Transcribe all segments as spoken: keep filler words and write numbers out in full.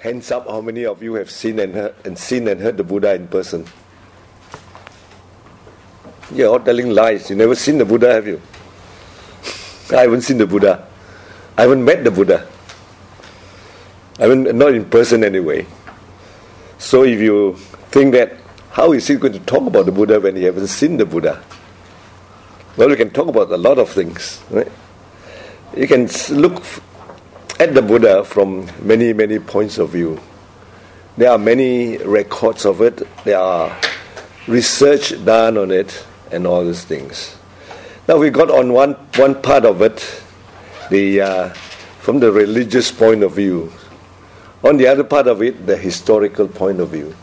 Hands up, how many of you have seen and heard, and seen and heard the Buddha in person? You're all telling lies. You never seen the Buddha, have you? I haven't seen the Buddha. I haven't met the Buddha. I haven't, not in person anyway. So if you think that, how is he going to talk about the Buddha when he hasn't seen the Buddha? Well, we can talk about a lot of things, right? You can look at the Buddha from many, many points of view. There are many records of it. There are research done on it and all these things. Now we got on one one part of it, the uh, from the religious point of view. On the other part of it, the historical point of view.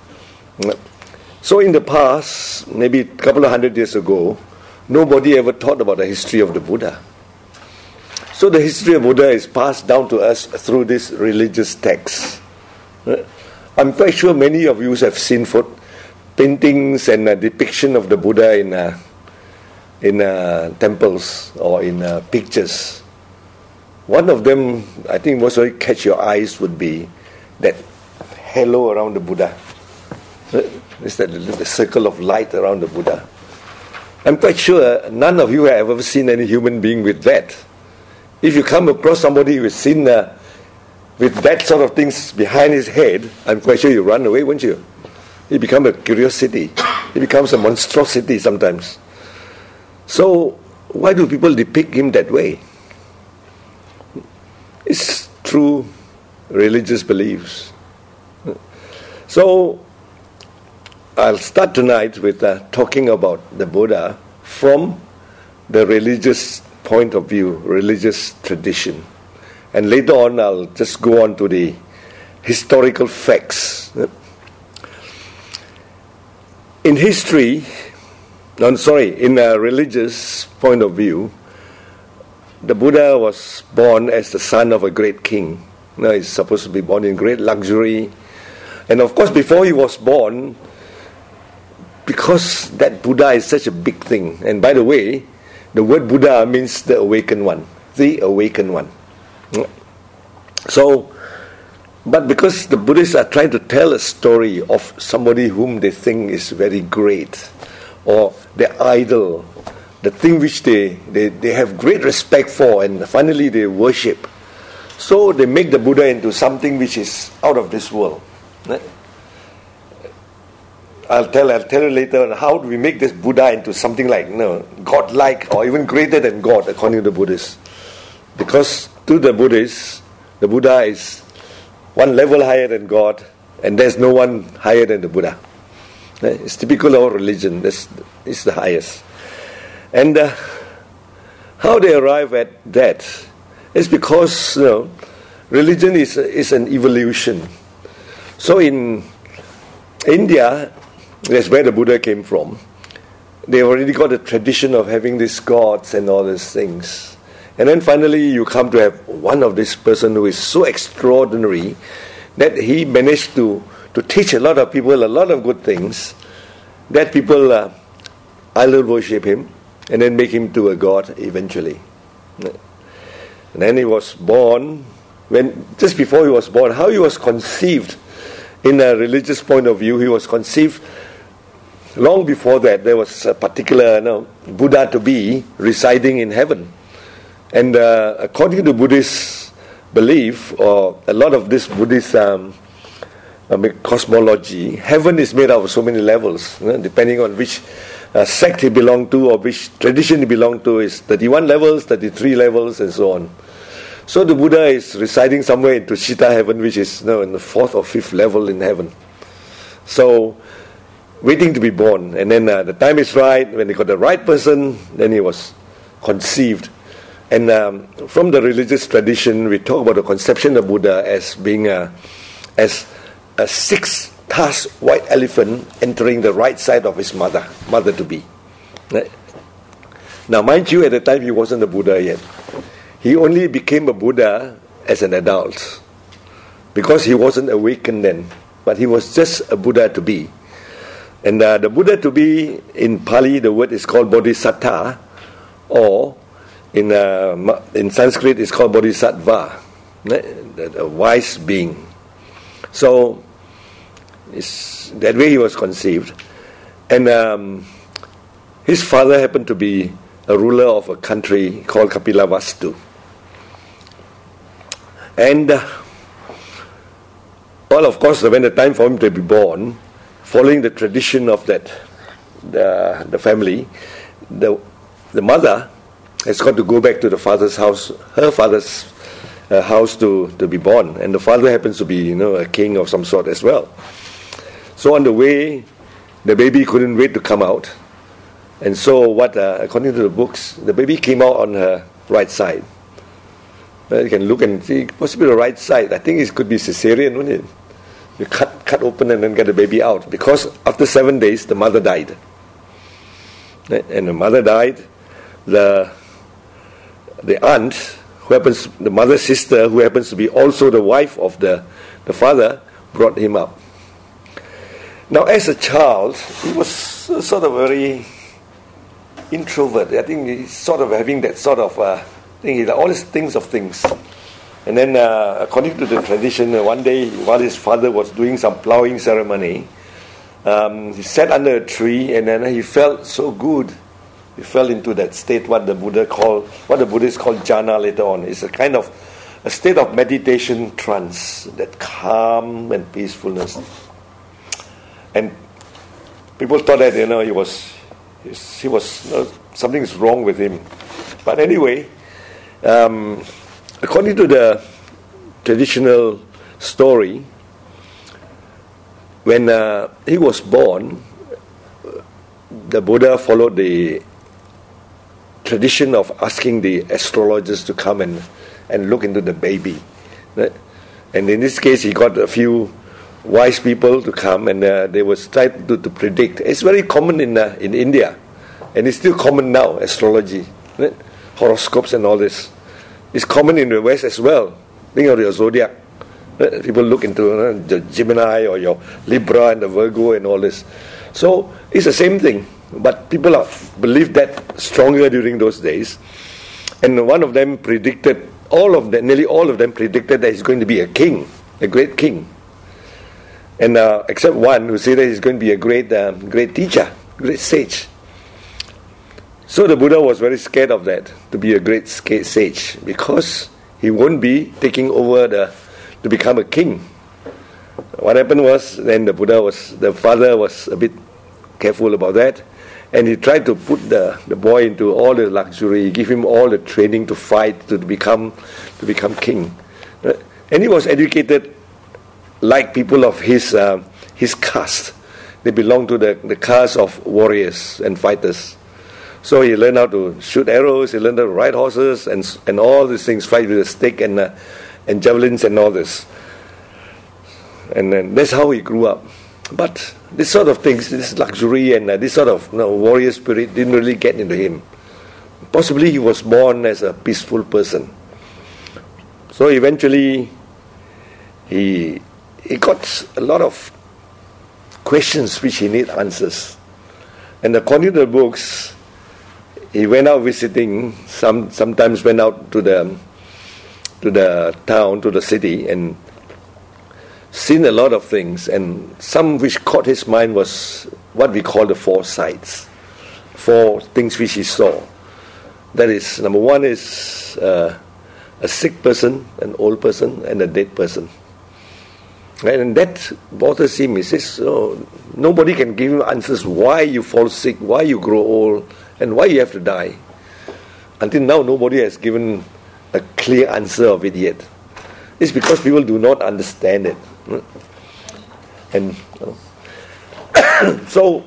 So in the past, maybe a couple of hundred years ago, nobody ever thought about the history of the Buddha. So the history of Buddha is passed down to us through this religious text. I'm quite sure many of you have seen photo, paintings and a depiction of the Buddha in uh, in uh, temples or in uh, pictures. One of them, I think most of you catch your eyes, would be that halo around the Buddha. It's that the circle of light around the Buddha. I'm quite sure none of you have ever seen any human being with that. If you come across somebody who has seen uh, with that sort of things behind his head, I'm quite sure you run away, won't you? It becomes a curiosity. It becomes a monstrosity sometimes. So why do people depict him that way? It's through religious beliefs. So I'll start tonight with uh, talking about the Buddha from the religious point of view, religious tradition. And later on, I'll just go on to the historical facts. In history, I'm sorry, in a religious point of view, the Buddha was born as the son of a great king. Now, he's supposed to be born in great luxury. And of course, before he was born, because that Buddha is such a big thing, and by the way, the word Buddha means the awakened one, the awakened one. So, but because the Buddhists are trying to tell a story of somebody whom they think is very great, or their idol, the thing which they, they, they have great respect for, and finally they worship. So they make the Buddha into something which is out of this world. I'll tell I'll tell you later on how do we make this Buddha into something like, you know, God-like or even greater than God, according to the Buddhists. Because to the Buddhists, the Buddha is one level higher than God, and there's no one higher than the Buddha. It's typical of our religion. This is the highest. And uh, how they arrive at that is because, you know, religion is is an evolution. So in India, that's where the Buddha came from. They've already got a tradition of having these gods and all these things. And then finally you come to have one of this person who is so extraordinary that he managed to, to teach a lot of people a lot of good things, that people uh, idol worship him and then make him to a god eventually. And then he was born, when just before he was born, how he was conceived in a religious point of view, he was conceived long before that. There was a particular you know, Buddha to be residing in heaven. And uh, according to Buddhist belief, or a lot of this Buddhist um, cosmology, heaven is made out of so many levels, you know, depending on which uh, sect he belonged to or which tradition he belonged to, is thirty-one levels, thirty-three levels, and so on. So the Buddha is residing somewhere in Tushita heaven, which is you know, in the fourth or fifth level in heaven. So, waiting to be born. And then uh, the time is right, when they got the right person, then he was conceived. And um, from the religious tradition, we talk about the conception of Buddha as being a, as a six-tusked white elephant entering the right side of his mother, mother-to-be. Right? Now, mind you, at the time he wasn't a Buddha yet. He only became a Buddha as an adult, because he wasn't awakened then, but he was just a Buddha to be. And uh, the Buddha to be, in Pali, the word is called Bodhisattva, or in uh, in Sanskrit it's called Bodhisattva, a wise being. So it's, that way he was conceived. And um, his father happened to be a ruler of a country called Kapilavastu. And uh, well, of course, when the time for him to be born, following the tradition of that, the, the family, the, the mother has got to go back to the father's house, her father's uh, house to, to be born. And the father happens to be, you know, a king of some sort as well. So on the way, the baby couldn't wait to come out. And so what, uh, according to the books, the baby came out on her right side. Well, you can look and see, possibly the right side. I think it could be cesarean, wouldn't it? You cut, cut open and then get the baby out. Because after seven days, the mother died. And the mother died, the the aunt, who happens, the mother's sister, who happens to be also the wife of the, the father, brought him up. Now, as a child, he was sort of very introvert. I think he's sort of having that sort of uh, thing. He always thinks of things. And then, uh, according to the tradition, uh, one day while his father was doing some plowing ceremony, um, he sat under a tree, and then he felt so good. He fell into that state, what the Buddha called, what the Buddhists call jhana later on. It's a kind of a state of meditation trance, that calm and peacefulness. And people thought that, you know, he was, he was, you know, something's wrong with him. But anyway, um, according to the traditional story, when uh, he was born, the Buddha followed the tradition of asking the astrologers to come and, and look into the baby. Right? And in this case, he got a few wise people to come, and uh, they were trying to, to predict. It's very common in uh, in India, and it's still common now, astrology, right? Horoscopes and all this. It's common in the West as well. Think of your zodiac. Right? People look into uh, the Gemini or your Libra and the Virgo and all this. So it's the same thing, but people are, believed that stronger during those days. And one of them predicted, all of them, nearly all of them predicted that he's going to be a king, a great king. And uh, except one who said that he's going to be a great, um, great teacher, great sage. So the Buddha was very scared of that, to be a great sage, because he won't be taking over the, to become a king. What happened was, then the Buddha was, the father was a bit careful about that, and he tried to put the, the boy into all the luxury, give him all the training to fight, to become, to become king. And he was educated like people of his uh, his caste. They belonged to the, the caste of warriors and fighters. So he learned how to shoot arrows, he learned how to ride horses, and and all these things, fight with a stick and uh, and javelins and all this. And then that's how he grew up. But this sort of things, this luxury and uh, this sort of, you know, warrior spirit didn't really get into him. Possibly he was born as a peaceful person. So eventually he he got a lot of questions which he need answers. And according to the books, he went out visiting, some sometimes went out to the to the town, to the city, and seen a lot of things, and some which caught his mind was what we call the four sights, four things which he saw. That is, number one is uh, a sick person, an old person, and a dead person. And that bothers him. He says, oh, nobody can give him answers why you fall sick, why you grow old, and why you have to die. Until now, nobody has given a clear answer of it yet. It's because people do not understand it. And uh, so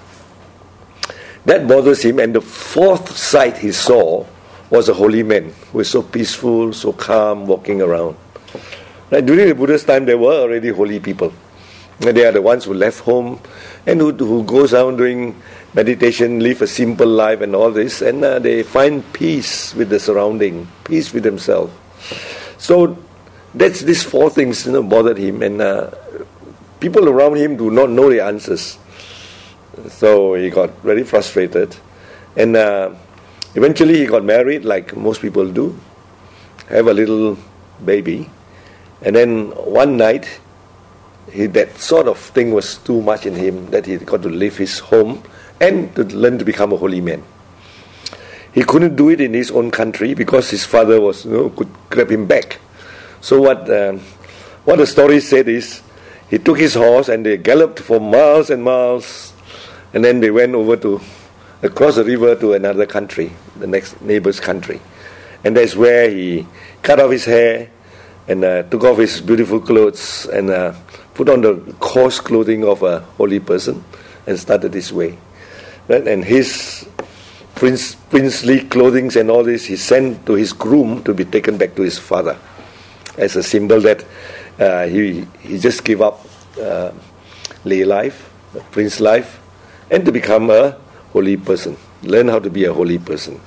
that bothers him. And the fourth sight he saw was a holy man who was so peaceful, so calm, walking around. Right? During the Buddha's time, there were already holy people. And they are the ones who left home and who, who goes around doing meditation, live a simple life and all this, and uh, they find peace with the surrounding, peace with themselves. So that's these four things, you know, bothered him, and uh, people around him do not know the answers. So he got very frustrated, and uh, eventually he got married, like most people do, have a little baby, and then one night he, that sort of thing was too much in him, that he got to leave his home and to learn to become a holy man. He couldn't do it in his own country because his father was, you know, could grab him back. So what um, what the story said is, he took his horse and they galloped for miles and miles, and then they went over to across the river to another country, the next neighbor's country, and that's where he cut off his hair and uh, took off his beautiful clothes and uh, put on the coarse clothing of a holy person and started his way. Right? And his prince, princely clothing and all this, he sent to his groom to be taken back to his father, as a symbol that uh, he he just gave up uh, lay life, prince life, and to become a holy person, learn how to be a holy person.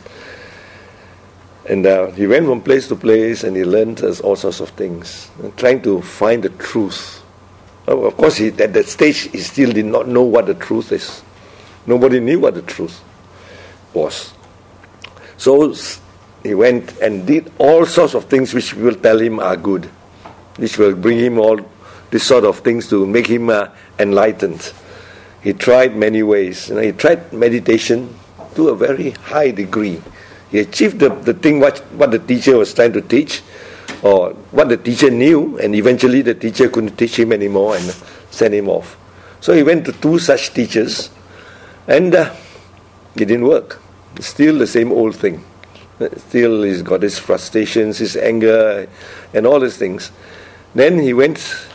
And uh, he went from place to place, and he learned uh, all sorts of things, and trying to find the truth. Oh, of course, he, at that stage, he still did not know what the truth is. Nobody knew what the truth was. So he went and did all sorts of things which will tell him are good, which will bring him all this sort of things to make him uh, enlightened. He tried many ways. You know, he tried meditation to a very high degree. He achieved the, the thing what, what the teacher was trying to teach, or what the teacher knew, and eventually the teacher couldn't teach him anymore and sent him off. So he went to two such teachers, and uh, it didn't work. Still the same old thing. Still he's got his frustrations, his anger, and all these things. Then he went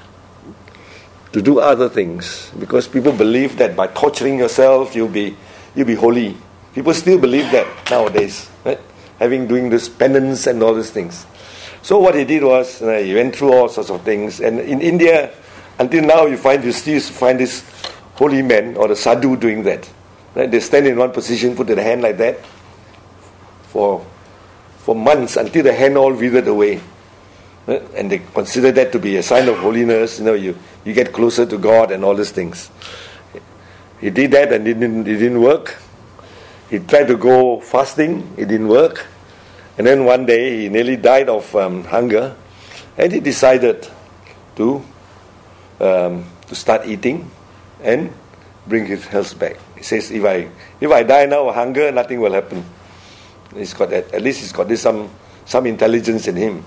to do other things, because people believe that by torturing yourself you'll be you'll be holy. People still believe that nowadays, right? Having doing this penance and all these things. So what he did was uh, he went through all sorts of things, and in India, until now, you find you still find this holy men or the sadhu doing that. Right? They stand in one position, put their hand like that for for months until the hand all withered away. Right? And they consider that to be a sign of holiness. You know, you, you get closer to God and all these things. He did that and it didn't, it didn't work. He tried to go fasting, it didn't work. And then one day he nearly died of um, hunger, and he decided to um, to start eating and bring his health back. He says, if I if I die now of hunger, nothing will happen. He's got that, at least he's got this some some intelligence in him.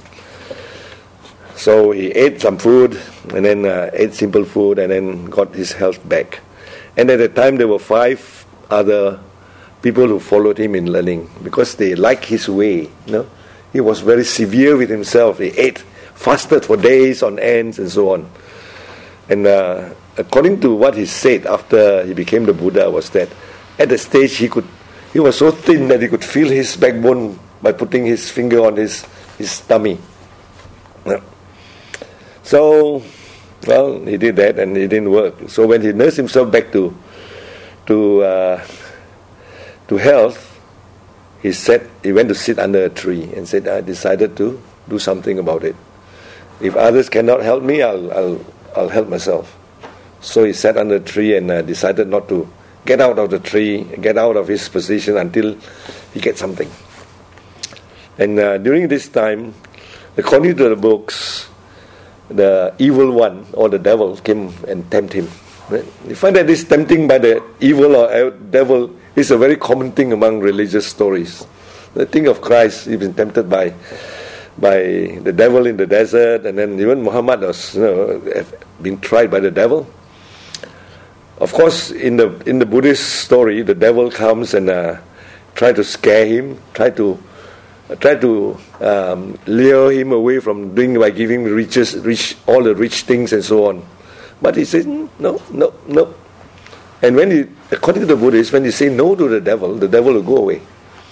So he ate some food, and then uh, ate simple food, and then got his health back. And at the time there were five other people who followed him in learning, because they liked his way. You know, he was very severe with himself. He ate, fasted for days on ends, and so on. And uh, according to what he said after he became the Buddha, was that at the stage he could, he was so thin that he could feel his backbone by putting his finger on his his tummy. Yeah. So, well, he did that, and it didn't work. So when he nursed himself back to to uh, to health, he said he went to sit under a tree and said, I decided to do something about it. If others cannot help me, I'll I'll I'll help myself. So he sat under a tree and uh, decided not to get out of the tree, get out of his position until he gets something. And uh, during this time, according to the books, the evil one or the devil came and tempted him. Right? You find that this tempting by the evil or devil is a very common thing among religious stories. The thing of Christ, he was tempted by by the devil in the desert, and then even Muhammad was, you know, being tried by the devil. Of course, in the in the Buddhist story, the devil comes and uh, try to scare him, try to uh, try to um, lure him away from doing by giving riches, rich all the rich things and so on. But he says no, no, no. And when he, according to the Buddhists, when you say no to the devil, the devil will go away.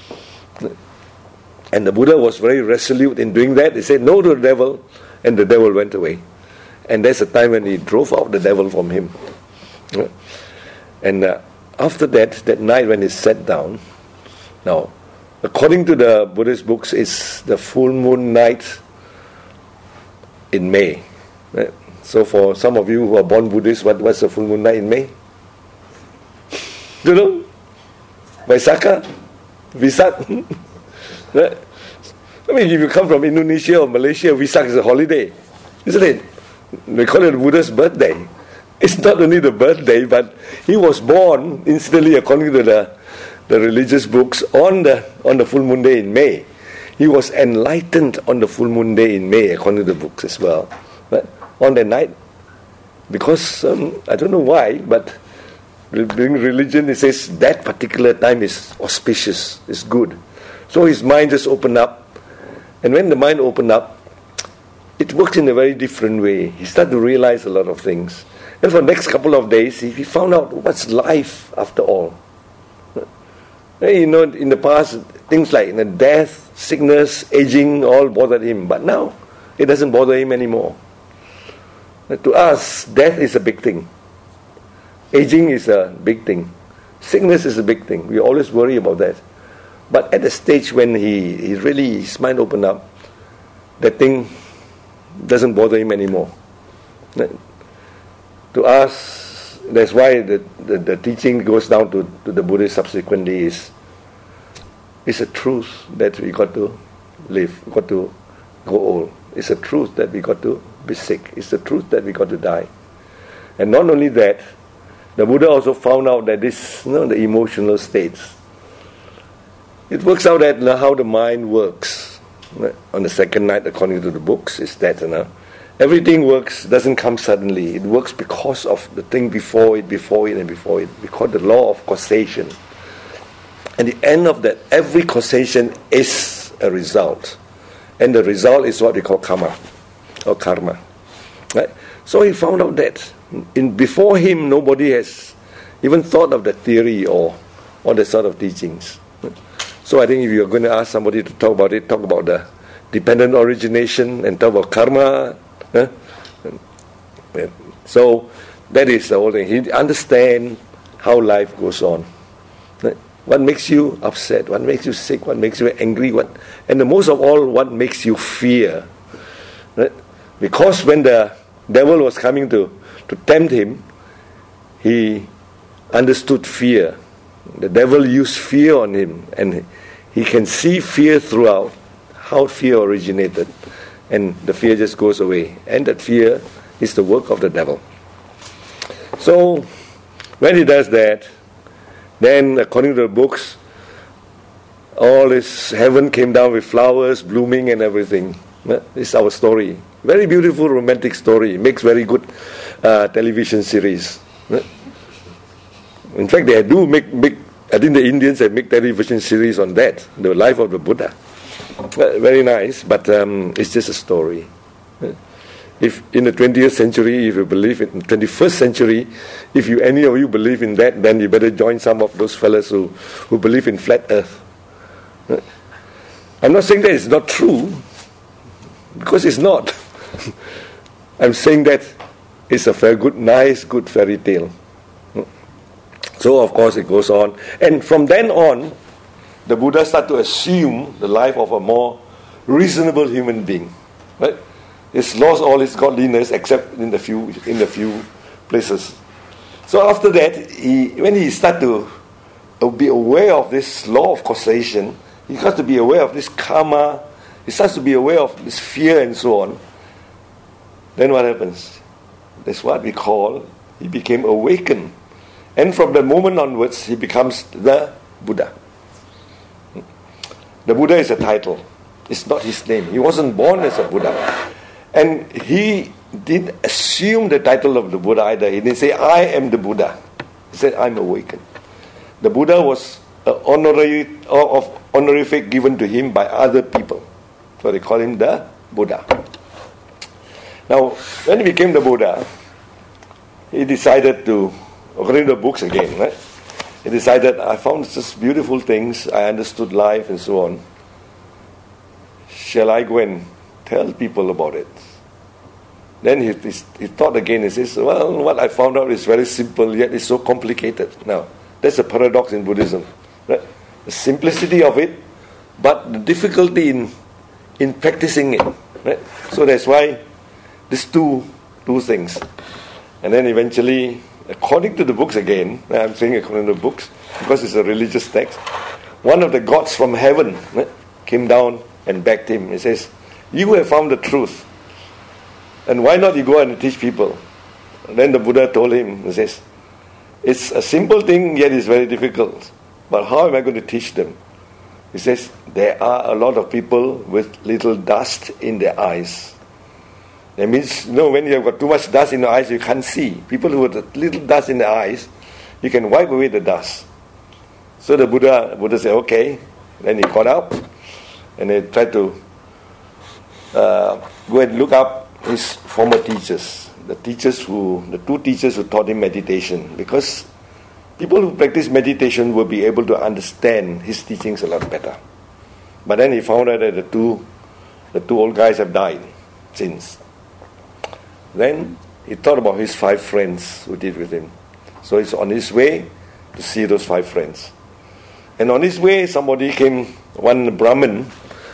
And the Buddha was very resolute in doing that. He said no to the devil, and the devil went away. And that's the time when he drove out the devil from him. And uh, after that, that night when he sat down, now, according to the Buddhist books, it's the full moon night in May. Right? So for some of you who are born Buddhists, what, what's the full moon night in May? Do you know? Vaisakha? Vesak? Right? I mean, if you come from Indonesia or Malaysia, Vesak is a holiday, isn't it? They call it the Buddha's birthday. It's not only the birthday, but he was born, incidentally, according to the, the religious books, on the on the full moon day in May. He was enlightened on the full moon day in May, according to the books as well. But on that night, because um, I don't know why, but during religion, it says that particular time is auspicious, is good. So his mind just opened up. And when the mind opened up, it works in a very different way. He started to realize a lot of things. And for the next couple of days, he, he found out what's life after all. You know, in the past, things like you know, death, sickness, aging, all bothered him. But now, it doesn't bother him anymore. To us, death is a big thing. Aging is a big thing. Sickness is a big thing. We always worry about that. But at the stage when he, he really, his mind opened up, that thing doesn't bother him anymore. To us, that's why the, the, the teaching goes down to, to the Buddhist subsequently is it's a truth that we got to live, we got to grow old. It's a truth that we got to be sick. It's the truth that we got to die. And not only that, the Buddha also found out that this, you know, the emotional states, it works out that you know, how the mind works. On the second night, according to the books, is that you know, everything works, doesn't come suddenly. It works because of the thing before it, before it, and before it. We call it the law of causation. And the end of that, every causation is a result. And the result is what we call karma, or karma. Right? So he found out that in before him, nobody has even thought of the theory or, or the sort of teachings. So I think if you're going to ask somebody to talk about it, talk about the dependent origination and talk about karma. Huh? So that is the whole thing. He understands how life goes on. What makes you upset? What makes you sick? What makes you angry? What, and the most of all, what makes you fear? Right? Because when the devil was coming to, to tempt him, he understood fear. The devil used fear on him, and he can see fear throughout, how fear originated, and the fear just goes away. And that fear is the work of the devil. So, when he does that, then according to the books, all this heaven came down with flowers blooming and everything. This is our story. Very beautiful romantic story. It makes very good uh, television series. In fact, they do make, make, I think the Indians have made television series on that, the life of the Buddha. Very nice, but um, it's just a story. If in the twentieth century, if you believe in the twenty-first century, if you any of you believe in that, then you better join some of those fellas who, who believe in flat earth. I'm not saying that it's not true, because it's not. I'm saying that it's a very good, nice, good fairy tale. So of course it goes on. And from then on, the Buddha started to assume the life of a more reasonable human being. Right? He's lost all his godliness except in the few in the few places. So after that, he, when he started to be aware of this law of causation, he got to be aware of this karma, he starts to be aware of this fear and so on. Then what happens? That's what we call, he became awakened. And from that moment onwards, he becomes the Buddha. The Buddha is a title. It's not his name. He wasn't born as a Buddha. And he didn't assume the title of the Buddha either. He didn't say, I am the Buddha. He said, I'm awakened. The Buddha was an honorary, of honorific given to him by other people. So they call him the Buddha. Now, when he became the Buddha, he decided to, according to the books again, right? He decided, I found such beautiful things, I understood life and so on. Shall I go and tell people about it? Then he, he, he thought again, he says, well, what I found out is very simple, yet it's so complicated. Now, that's a paradox in Buddhism. Right? The simplicity of it, but the difficulty in in practicing it. Right? So that's why these two, two things. And then eventually, according to the books again, I'm saying according to the books, because it's a religious text, one of the gods from heaven right, came down and backed him. He says, you have found the truth. And why not you go and teach people? And then the Buddha told him, he says, it's a simple thing, yet it's very difficult. But how am I going to teach them? He says, there are a lot of people with little dust in their eyes. That means, you know, when you have got too much dust in the eyes, you can't see. People who have little dust in their eyes, you can wipe away the dust. So the Buddha, Buddha said, okay. Then he got up and he tried to uh, go and look up his former teachers, the teachers who, the two teachers who taught him meditation, because people who practice meditation will be able to understand his teachings a lot better. But then he found out that the two, the two old guys have died since. Then he thought about his five friends who did with him. So he's on his way to see those five friends. And on his way, somebody came, one Brahmin,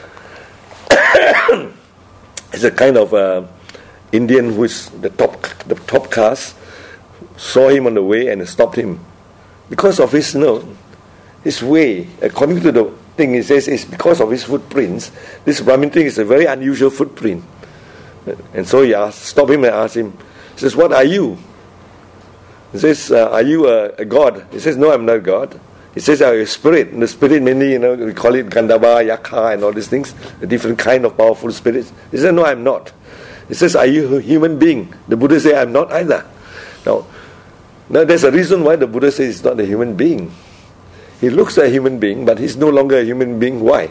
is a kind of uh, Indian who is the top, the top caste, saw him on the way and stopped him. Because of his, you know, his way, according to the thing, he says, it's because of his footprints. This Brahmin thing is a very unusual footprint. And so he asked, stopped him and asked him, he says, what are you? He says, uh, are you a, a god? He says, no, I'm not God. He says, are you a spirit? And the spirit mainly, you know, we call it Gandhava, Yakha, and all these things, a different kind of powerful spirits. He says, no, I'm not. He says, are you a human being? The Buddha says, I'm not either. Now, now there's a reason why the Buddha says he's not a human being. He looks like a human being, but he's no longer a human being. Why?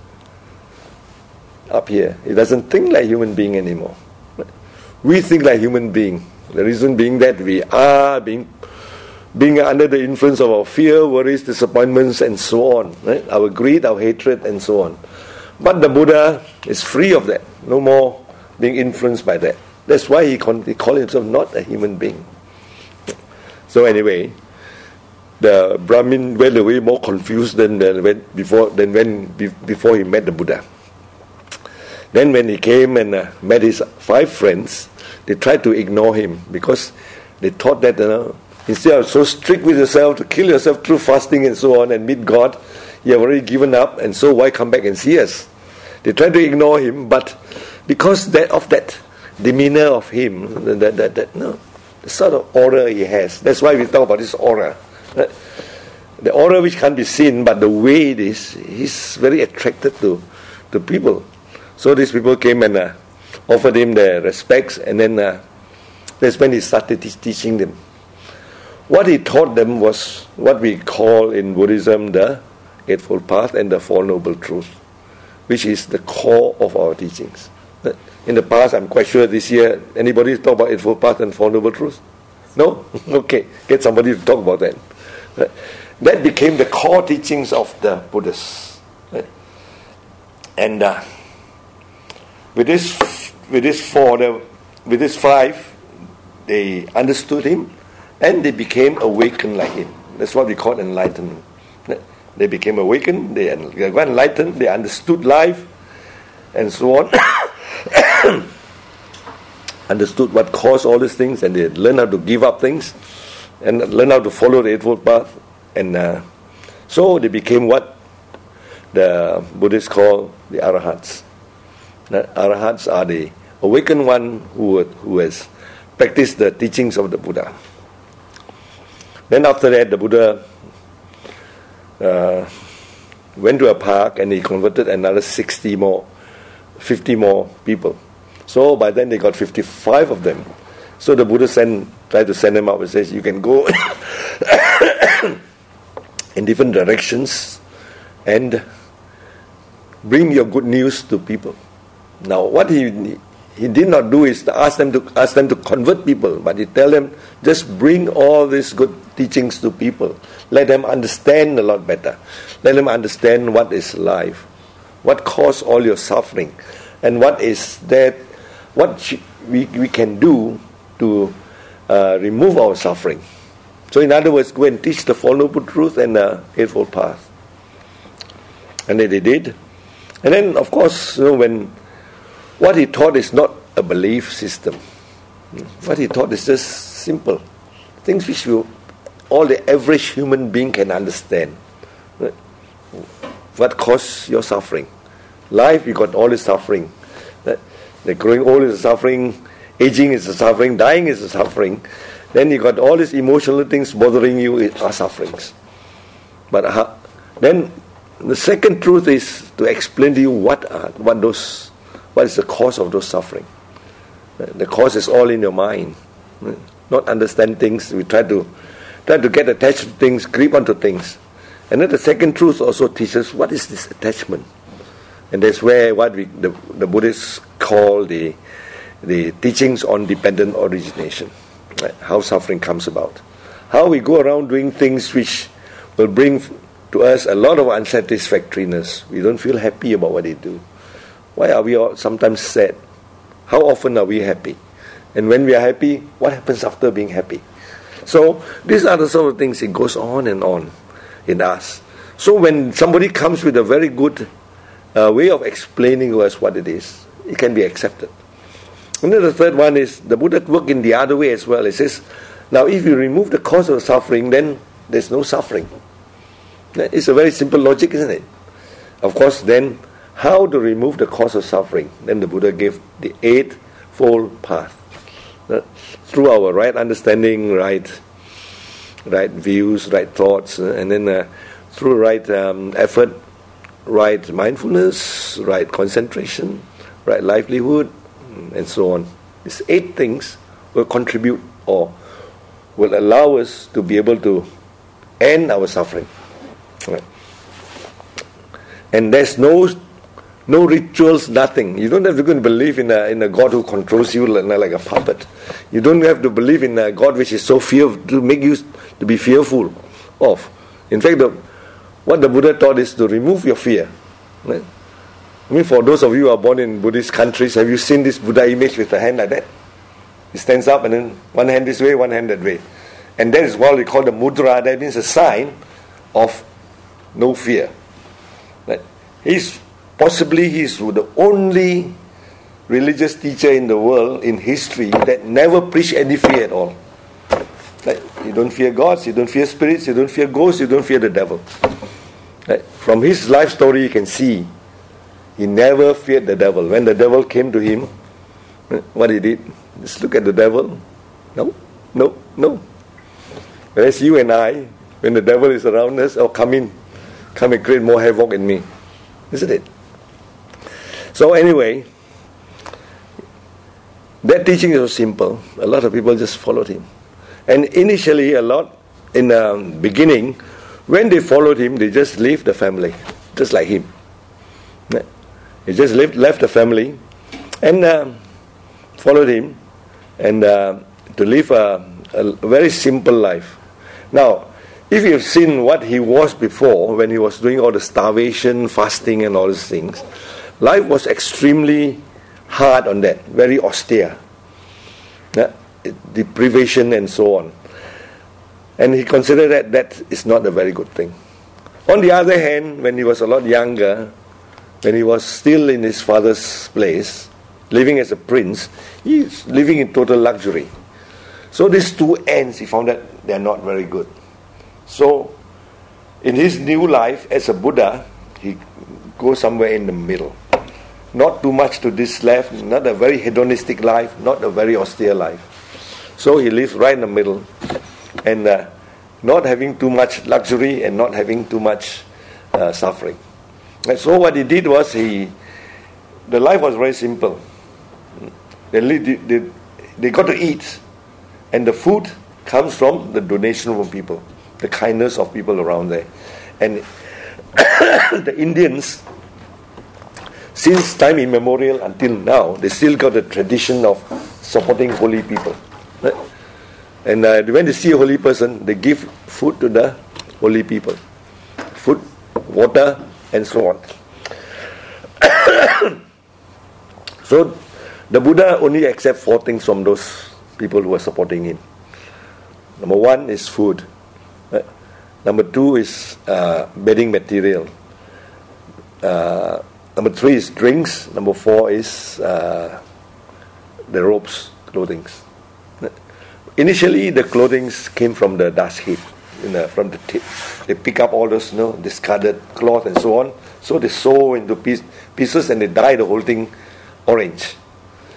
Up here, he doesn't think like a human being anymore. We think like a human being. The reason being that we are being being under the influence of our fear, worries, disappointments, and so on. Right? Our greed, our hatred, and so on. But the Buddha is free of that. No more being influenced by that. That's why he, con- he called himself not a human being. So anyway, the Brahmin went away more confused than, than when before than when be, before he met the Buddha. Then when he came and uh, met his five friends, they tried to ignore him because they thought that, you know, instead of so strict with yourself to kill yourself through fasting and so on and meet God, you have already given up, and so why come back and see us? They tried to ignore him, but because that of that demeanor of him, that that, that no, the sort of aura he has. That's why we talk about this aura. Right? The aura which can't be seen, but the way it is, he's very attracted to to people. So these people came and uh, offered him their respects, and then uh, that's when he started t- teaching them. What he taught them was what we call in Buddhism the Eightfold Path and the Four Noble Truths, which is the core of our teachings. In the past, I'm quite sure this year, anybody talk about Eightfold Path and Four Noble Truths? No? Okay, get somebody to talk about that. That became the core teachings of the Buddhists. And uh, with this, with this four, with this five, they understood him, and they became awakened like him. That's what we call enlightenment. They became awakened, they got enlightened, they understood life, and so on. Understood what caused all these things, and they learned how to give up things, and learned how to follow the Eightfold Path. And uh, so they became what the Buddhists call the Arahats. The Arahats are the awakened one who, who has practiced the teachings of the Buddha. Then after that, the Buddha uh, went to a park and he converted another sixty more, fifty more people. So by then they got fifty-five of them. So the Buddha sent, tried to send them out and says, you can go in different directions and bring your good news to people. Now what he he did not do is to ask them to ask them to convert people, but he tell them, just bring all these good teachings to people. Let them understand a lot better. Let them understand what is life, what caused all your suffering, and what is that, what we we can do to uh, remove our suffering. So in other words, go and teach the Four Noble Truths and the Eightfold Path. And then they did. And then, of course, you know, when what he taught is not a belief system. What he taught is just simple things which you, all the average human being can understand. Right? What caused your suffering? Life, you got all this suffering. Right? The growing old is suffering, aging is a suffering, dying is a suffering, then you got all these emotional things bothering you are sufferings. But how, then the second truth is to explain to you what are what those what is the cause of those suffering. The cause is all in your mind. Not understand things. We try to try to get attached to things, grip onto things. And then the second truth also teaches what is this attachment. And that's where what we the, the Buddhists call the the teachings on dependent origination. Right? How suffering comes about. How we go around doing things which will bring to us a lot of unsatisfactoriness. We don't feel happy about what they do. Why are we all sometimes sad? How often are we happy? And when we are happy, what happens after being happy? So these are the sort of things, it goes on and on in us. So when somebody comes with a very good uh, way of explaining to us what it is, it can be accepted. And then the third one is, the Buddha worked in the other way as well. It says, now if you remove the cause of suffering, then there's no suffering. It's a very simple logic, isn't it? Of course, then, how to remove the cause of suffering? Then the Buddha gave the eightfold path. Uh, through our right understanding, right right views, right thoughts, uh, and then uh, through right um, effort, right mindfulness, right concentration, right livelihood, and so on. These eight things will contribute or will allow us to be able to end our suffering. Right. And there's no no rituals, nothing. You don't have to go and believe in a, in a God who controls you like, like a puppet. You don't have to believe in a God which is so fear to make you to be fearful of. In fact, the, what the Buddha taught is to remove your fear. Right? I mean, for those of you who are born in Buddhist countries, have you seen this Buddha image with a hand like that? He stands up and then one hand this way, one hand that way. And that is what we call the mudra. That means a sign of no fear. Right? He's possibly he's the only religious teacher in the world, in history, that never preached any fear at all. Right? You don't fear gods, you don't fear spirits, you don't fear ghosts, you don't fear the devil. Right? From his life story you can see he never feared the devil. When the devil came to him, what he did? Just look at the devil. No, no, no. Whereas you and I, when the devil is around us, oh, come in, come and create more havoc in me. Isn't it? So anyway, that teaching is so simple. A lot of people just followed him. And initially, a lot, in the beginning, when they followed him, they just left the family, just like him. They just left, left the family and uh, followed him, and uh, to live a, a very simple life. Now, if you have seen what he was before, when he was doing all the starvation, fasting and all these things, life was extremely hard on that, very austere. Yeah? Deprivation and so on. And he considered that that is not a very good thing. On the other hand, when he was a lot younger, when he was still in his father's place, living as a prince, he's living in total luxury. So these two ends, he found that they are not very good. So, in his new life as a Buddha, he goes somewhere in the middle. Not too much to this left, not a very hedonistic life, not a very austere life. So he lives right in the middle, and uh, not having too much luxury and not having too much uh, suffering. And so what he did was, he, the life was very simple. They, lived, they, they got to eat, and the food comes from the donation from people, the kindness of people around there. And the Indians, since time immemorial until now, they still got the tradition of supporting holy people. Right? And uh, when they see a holy person, they give food to the holy people. Food, water, and so on. So, the Buddha only accepts four things from those people who are supporting him. Number one is food. Right? Number two is uh, bedding material. Uh, number three is drinks. Number four is uh, the robes, clothing. Initially, the clothing came from the dust heap, you know, from the tip. They pick up all those, you know, discarded cloth and so on. So they sew into piece, pieces and they dye the whole thing orange.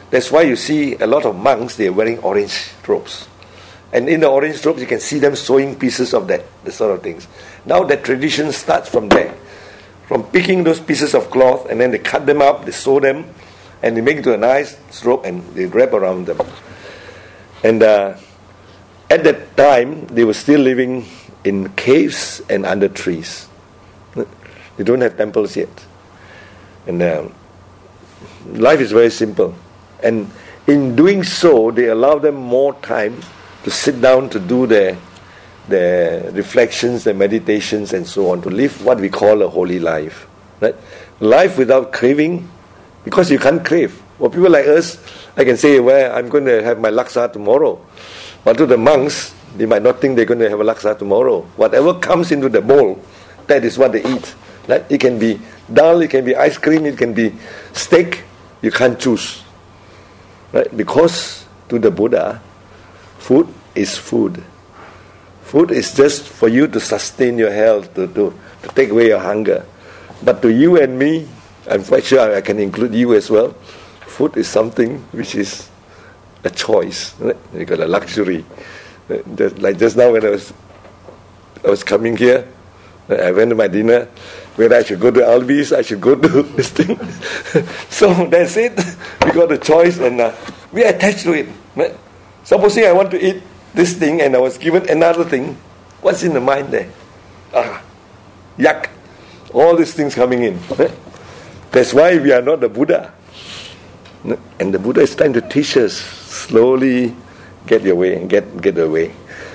That's why you see a lot of monks, they are wearing orange robes. And in the orange robes, you can see them sewing pieces of that, the sort of things. Now that tradition starts from there. From picking those pieces of cloth, and then they cut them up, they sew them, and they make it to a nice robe, and they wrap around them. And uh, at that time, they were still living in caves and under trees. They don't have temples yet. And uh, life is very simple. And in doing so, they allow them more time to sit down to do their, their reflections, their meditations, and so on, to live what we call a holy life. Right? Life without craving, because you can't crave. For people like us, I can say, well, I'm going to have my laksa tomorrow. But to the monks, they might not think they're going to have a laksa tomorrow. Whatever comes into the bowl, that is what they eat. Right? It can be dal, it can be ice cream, it can be steak. You can't choose. Right? Because to the Buddha, food is food. Food is just for you to sustain your health, to, to, to take away your hunger. But to you and me, I'm quite sure I can include you as well, food is something which is a choice. Right? You got a luxury. Just, like just now when I was I was coming here, I went to my dinner, whether I should go to Albi's, I should go to this thing. So that's it. We got a choice, and uh, we are attached to it. Right? Supposing I want to eat this thing and I was given another thing, what's in the mind there? Ah, yuck. All these things coming in. Right? That's why we are not the Buddha. And the Buddha is trying to teach us slowly get your way and get, get away.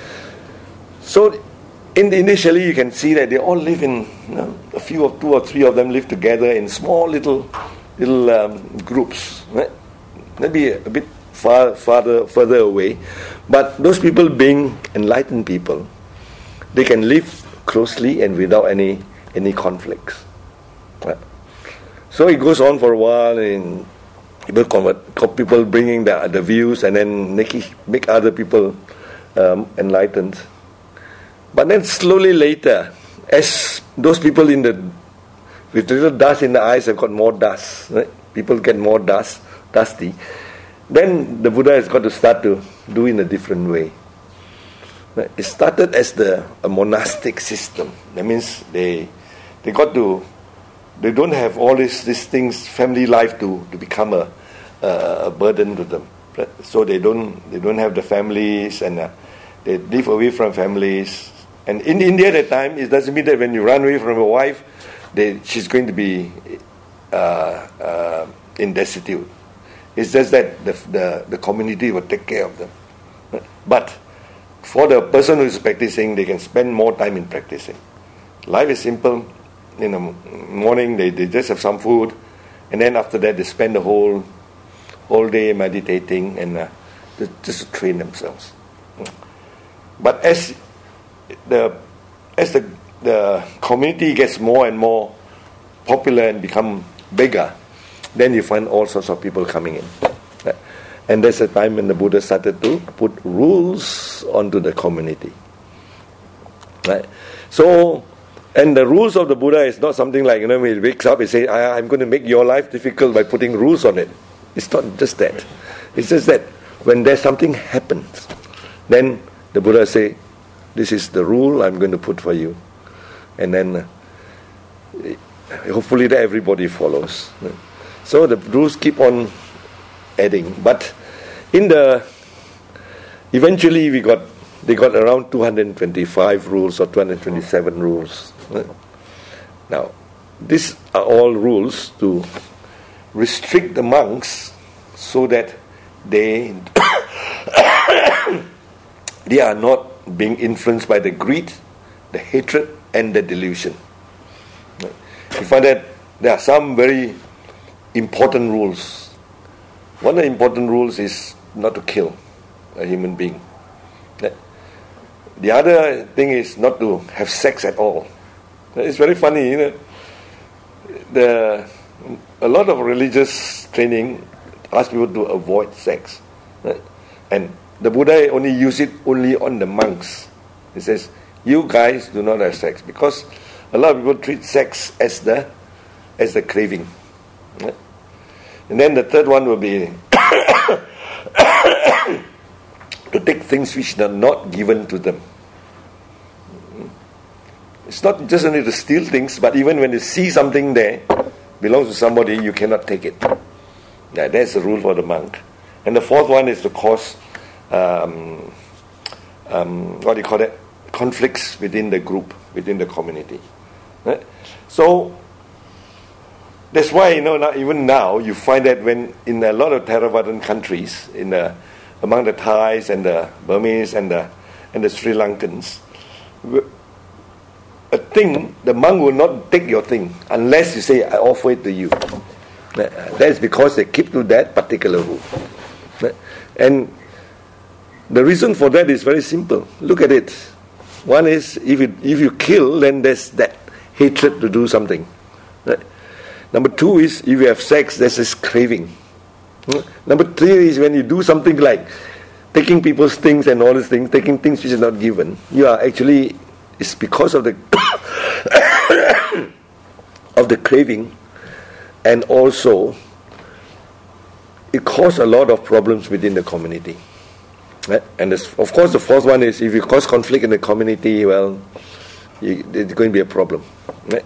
So in the, initially you can see that they all live in, you know, a few of two or three of them live together in small little little um, groups. Right? Maybe a, a bit far farther further away. But those people being enlightened people, they can live closely and without any any conflicts. Right? So it goes on for a while, and people convert, people bringing the, the views, and then make, make other people um, enlightened. But then slowly later, as those people in the with little dust in the eyes have got more dust, right? People get more dust, dusty. Then the Buddha has got to start to do in a different way. Right? It started as the a monastic system. That means they they got to. They don't have all these these things, family life to, to become a, a a burden to them. Right? So they don't they don't have the families, and uh, they live away from families. And in India at that time, it doesn't mean that when you run away from a wife, they, she's going to be uh, uh, in destitute. It's just that the, the the community will take care of them. Right? But for the person who is practicing, they can spend more time in practicing. Life is simple. In the morning, they, they just have some food, and then after that, they spend the whole whole day meditating and uh, just to train themselves. But as the as the the community gets more and more popular and become bigger, then you find all sorts of people coming in. And there's a time when the Buddha started to put rules onto the community. Right? So. And the rules of the Buddha is not something like, you know, when he wakes up, he says, I, I'm going to make your life difficult by putting rules on it. It's not just that. It's just that when there's something happens, then the Buddha say, this is the rule I'm going to put for you. And then uh, hopefully that everybody follows. So the rules keep on adding. But in the, eventually we got, they got around two hundred twenty-five rules or two hundred twenty-seven rules. Now, these are all rules to restrict the monks so that they they are not being influenced by the greed, the hatred, and the delusion. You find that there are some very important rules. One of the important rules is not to kill a human being. The other thing is not to have sex at all. It's very funny, you know. The a lot of religious training asks people to avoid sex, right? And the Buddha only use it only on the monks. He says, "You guys do not have sex," because a lot of people treat sex as the as the craving. Right? And then the third one will be take things which are not given to them. It's not just only to steal things, but even when you see something there belongs to somebody, you cannot take it. Yeah, that's the rule for the monk. And the fourth one is to cause um, um, what do you call it? Conflicts within the group, within the community. Right? So that's why, you know, now, even now you find that when in a lot of Theravadan countries, in the, among the Thais and the Burmese and the and the Sri Lankans, a thing, the monk will not take your thing unless you say, I offer it to you. That is because they keep to that particular rule. And the reason for that is very simple. Look at it. One is, if you, if you kill, then there's that hatred to do something. Number two is, if you have sex, there's this craving. Number three is, when you do something like taking people's things and all these things, taking things which is not given, you are actually, it's because of the of the craving, and also it causes a lot of problems within the community. Right? And this, of course, the fourth one is, if you cause conflict in the community, well, you, it's going to be a problem. Right?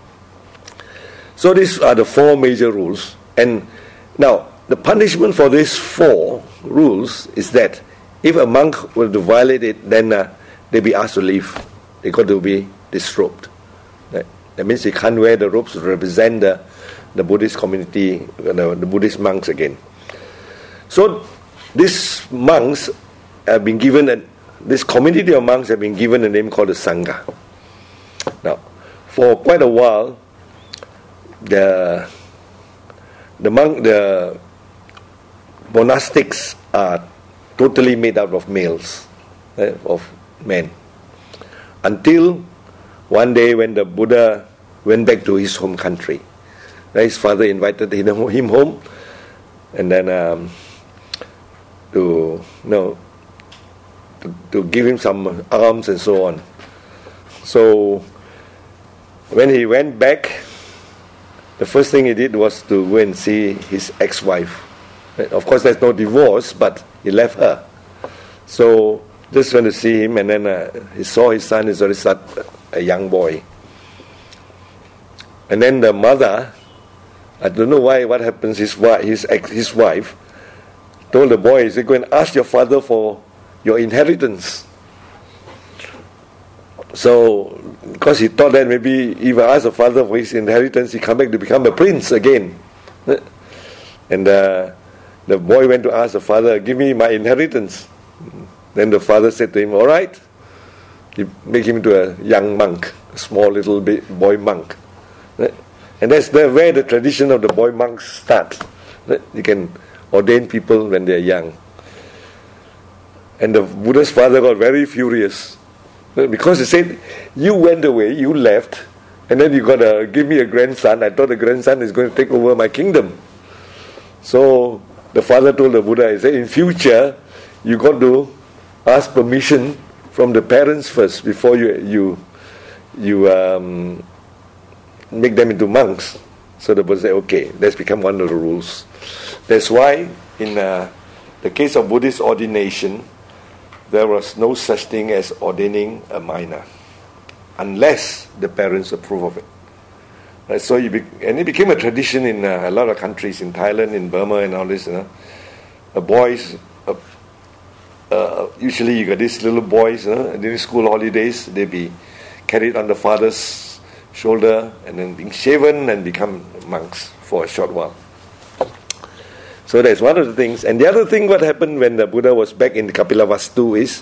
So these are the four major rules. And now, the punishment for these four rules is that if a monk were to violate it, then uh, they'll be asked to leave. They got to be disrobed. Right? That means they can't wear the robes to represent the, the Buddhist community, the, the Buddhist monks again. So these monks have been given, a, this community of monks have been given a name called the Sangha. Now, for quite a while, the the monk, the monastics are totally made out of males, eh, of men. Until one day when the Buddha went back to his home country, his father invited him home, and then um, to you know to, to give him some alms and so on. So when he went back, the first thing he did was to go and see his ex-wife. Of course, there's no divorce, but he left her. So just went to see him, and then uh, he saw his son is already such a young boy. And then the mother, I don't know why, what happens, his wife, his ex, his wife told the boy, he said, go and ask your father for your inheritance. So, because he thought that maybe if I ask the father for his inheritance, he come back to become a prince again. And uh, the boy went to ask the father, give me my inheritance. Then the father said to him, all right. He made him into a young monk, a small little boy monk. And that's the, where the tradition of the boy monks starts. You can ordain people when they're young. And the Buddha's father got very furious, because he said, you went away, you left, and then you got to give me a grandson. I thought the grandson is going to take over my kingdom. So the father told the Buddha, he said, in future, you got to ask permission from the parents first before you you you um, make them into monks. So the Buddha said, okay, that's become one of the rules. That's why in uh, the case of Buddhist ordination, there was no such thing as ordaining a minor, unless the parents approve of it. Right, so you be, and it became a tradition in uh, a lot of countries, in Thailand, in Burma, and all this. You know, uh, boys, uh, uh, usually you got these little boys, you know, during school holidays, they be carried on the father's shoulder and then being shaven and become monks for a short while. So that's one of the things. And the other thing what happened when the Buddha was back in Kapilavastu is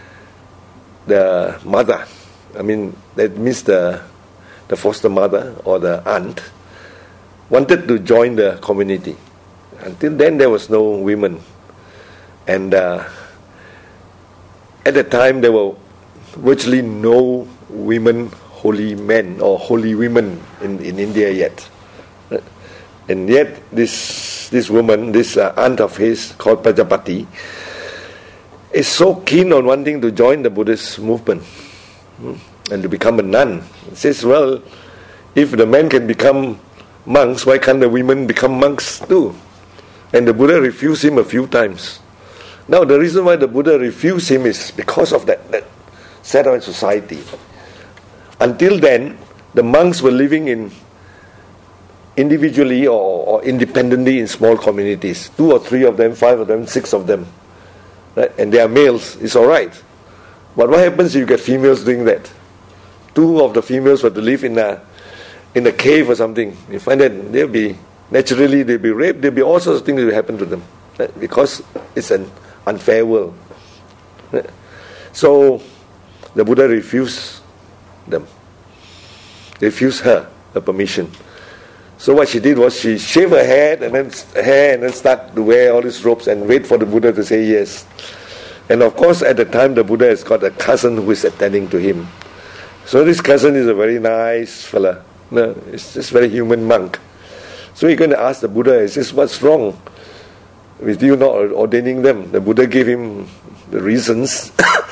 the mother, I mean, that means the the foster mother or the aunt, wanted to join the community. Until then there was no women. And uh, at the time there were virtually no women holy men or holy women in, in India yet. And yet this this woman, this uh, aunt of his called Prajapati, is so keen on wanting to join the Buddhist movement hmm, and to become a nun. He says, well, if the men can become monks, why can't the women become monks too? And the Buddha refused him a few times Now, the reason why the Buddha refused him is because of that, that setup in society. Until then, the monks were living in individually or, or independently in small communities. Two or three of them, five of them, six of them. Right? And they are males, it's all right. But what happens if you get females doing that? Two of the females were to live in a in a cave or something. You find that they'll be, naturally they'll be raped, there'll be all sorts of things that will happen to them. Right? Because it's an unfair world. Right? So, the Buddha refused them. Refused her, her permission. So what she did was she shaved her head and then hair and then start to wear all these robes and wait for the Buddha to say yes. And of course, at the time, the Buddha has got a cousin who is attending to him. So this cousin is a very nice fella. No, it's just very human monk. So he's going to ask the Buddha, he says, what's wrong with you not ordaining them? The Buddha gave him the reasons.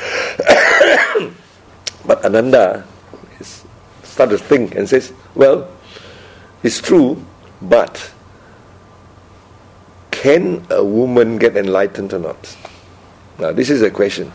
But Ananda started to think and says, well, it's true, but can a woman get enlightened or not? Now, this is a question.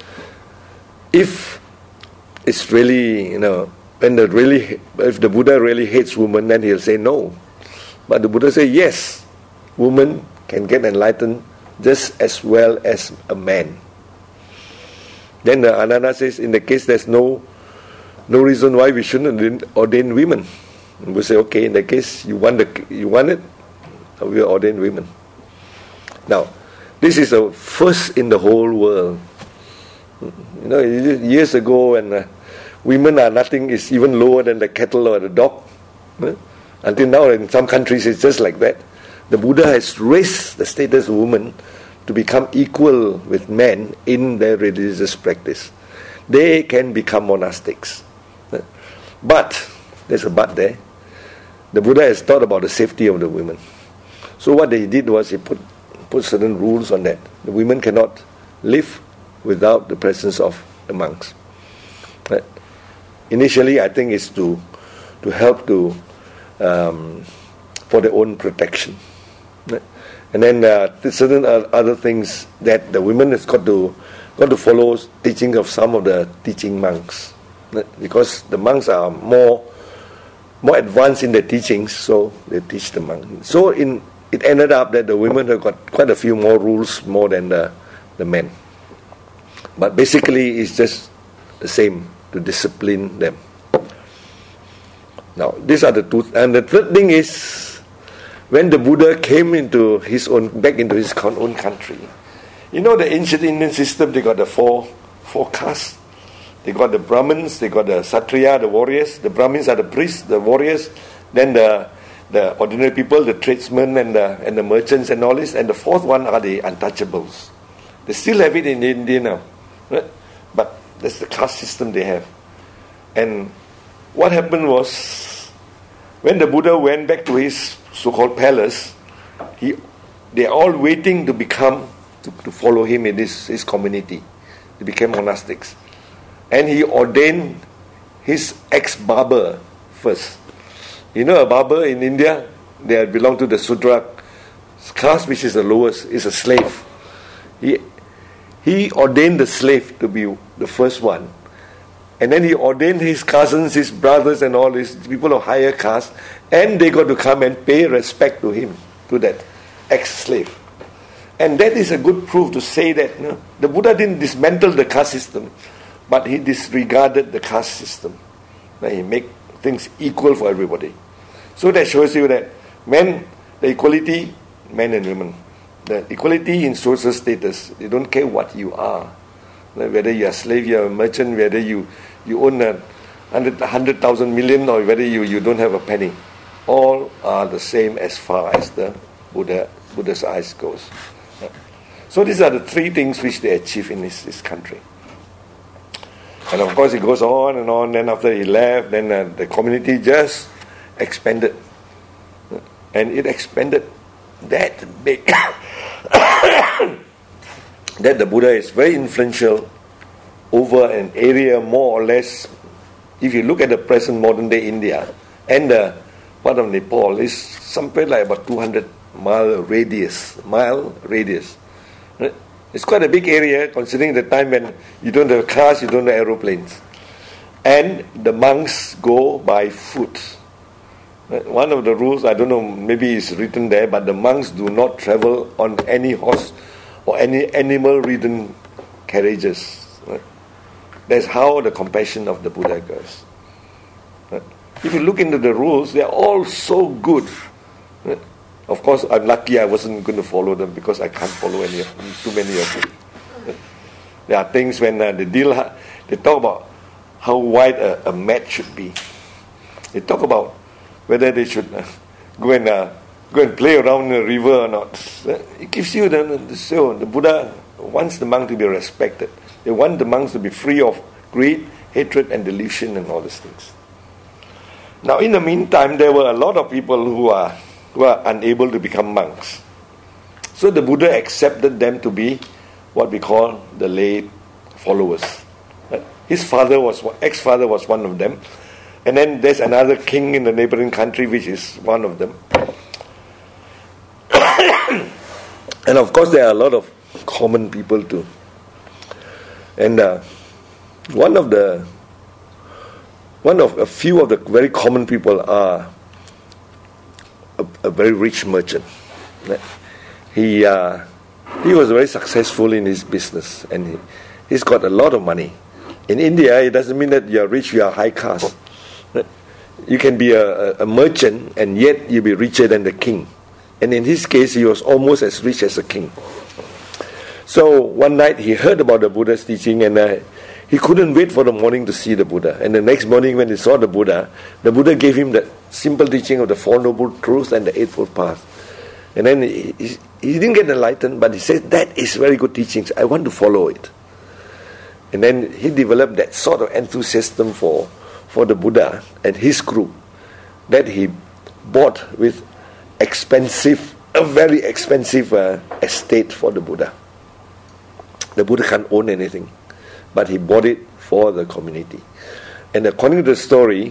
If it's really, you know, when the really, if the Buddha really hates women, then he'll say no. But the Buddha says yes, woman can get enlightened just as well as a man. Then the Ananda says, in the case there's no no reason why we shouldn't ordain women. And we say, okay, in that case you want the, you want it, we'll ordain women. Now, this is the first in the whole world. You know, years ago when uh, women are nothing, is even lower than the cattle or the dog. Uh, until now in some countries it's just like that. The Buddha has raised the status of women to become equal with men in their religious practice. They can become monastics. Uh, but, there's a but there, the Buddha has thought about the safety of the women. So what he did was he put put certain rules on that. The women cannot live without the presence of the monks. Right? Initially, I think it's to to help to um, for their own protection. Right? And then uh, there's certain other things that the women has got to got to follow teaching of some of the teaching monks, right? Because the monks are more more advanced in their teachings, so they teach the monks. So in it ended up that the women have got quite a few more rules more than the, the men. But basically it's just the same, to discipline them. Now, these are the two. And the third thing is, when the Buddha came into his own, back into his own country, you know the ancient Indian system, they got the four, four castes. They got the Brahmins, they got the Kshatriya, the warriors. The Brahmins are the priests, the warriors. Then the the ordinary people, the tradesmen and the and the merchants and all this. And the fourth one are the untouchables. They still have it in India now, right? But that's the caste system they have. And what happened was, when the Buddha went back to his so-called palace, he they are all waiting to become to, to follow him in this his community. They became monastics. And he ordained his ex-barber first. You know, a barber in India, they belong to the Sudra caste, which is the lowest, is a slave. He, he ordained the slave to be the first one. And then he ordained his cousins, his brothers and all these people of higher caste, and they got to come and pay respect to him, to that ex-slave. And that is a good proof to say that, you know, the Buddha didn't dismantle the caste system, but he disregarded the caste system. Now he made things equal for everybody. So that shows you that men, the equality, men and women, the equality in social status, they don't care what you are. Whether you are a slave, you are a merchant, whether you, you own a hundred, hundred thousand million, or whether you, you don't have a penny. All are the same as far as the Buddha, Buddha's eyes goes. So these are the three things which they achieve in this, this country. And of course it goes on and on. Then after he left, then uh, the community just expanded. And it expanded that big that the Buddha is very influential over an area more or less. If you look at the present modern day India and the part of Nepal, is somewhere like about two hundred mile radius, mile radius. Right? It's quite a big area considering the time when you don't have cars, you don't have aeroplanes. And the monks go by foot. One of the rules, I don't know, maybe it's written there, but the monks do not travel on any horse or any animal-ridden carriages. That's how the compassion of the Buddha goes. If you look into the rules, they are all so good. Of course, I'm lucky I wasn't going to follow them because I can't follow any of them, too many of them. There are things when uh, they deal, they talk about how wide a, a mat should be. They talk about whether they should uh, go and uh, go and play around the river or not. It gives you the, the so the Buddha wants the monk to be respected. They want the monks to be free of greed, hatred, and delusion and all these things. Now, in the meantime, there were a lot of people who are who are unable to become monks. So the Buddha accepted them to be what we call the lay followers. His father was ex-father was one of them, and then there's another king in the neighboring country which is one of them. And of course, there are a lot of common people too. And uh, one of the one of a few of the very common people are a, a very rich merchant. He uh, he was very successful in his business, and he, he's got a lot of money. In India, it doesn't mean that you are rich, you are high caste. You can be a, a merchant, and yet you'll be richer than the king. And in his case, he was almost as rich as a king. So one night he heard about the Buddha's teaching, and uh, he couldn't wait for the morning to see the Buddha. And the next morning when he saw the Buddha, the Buddha gave him the simple teaching of the Four Noble Truths and the Eightfold Path. And then he, he, he didn't get enlightened, but he said, that is very good teachings. I want to follow it. And then he developed that sort of enthusiasm for, for the Buddha and his crew that he bought with expensive, a very expensive uh, estate for the Buddha. The Buddha can't own anything, but he bought it for the community. And according to the story,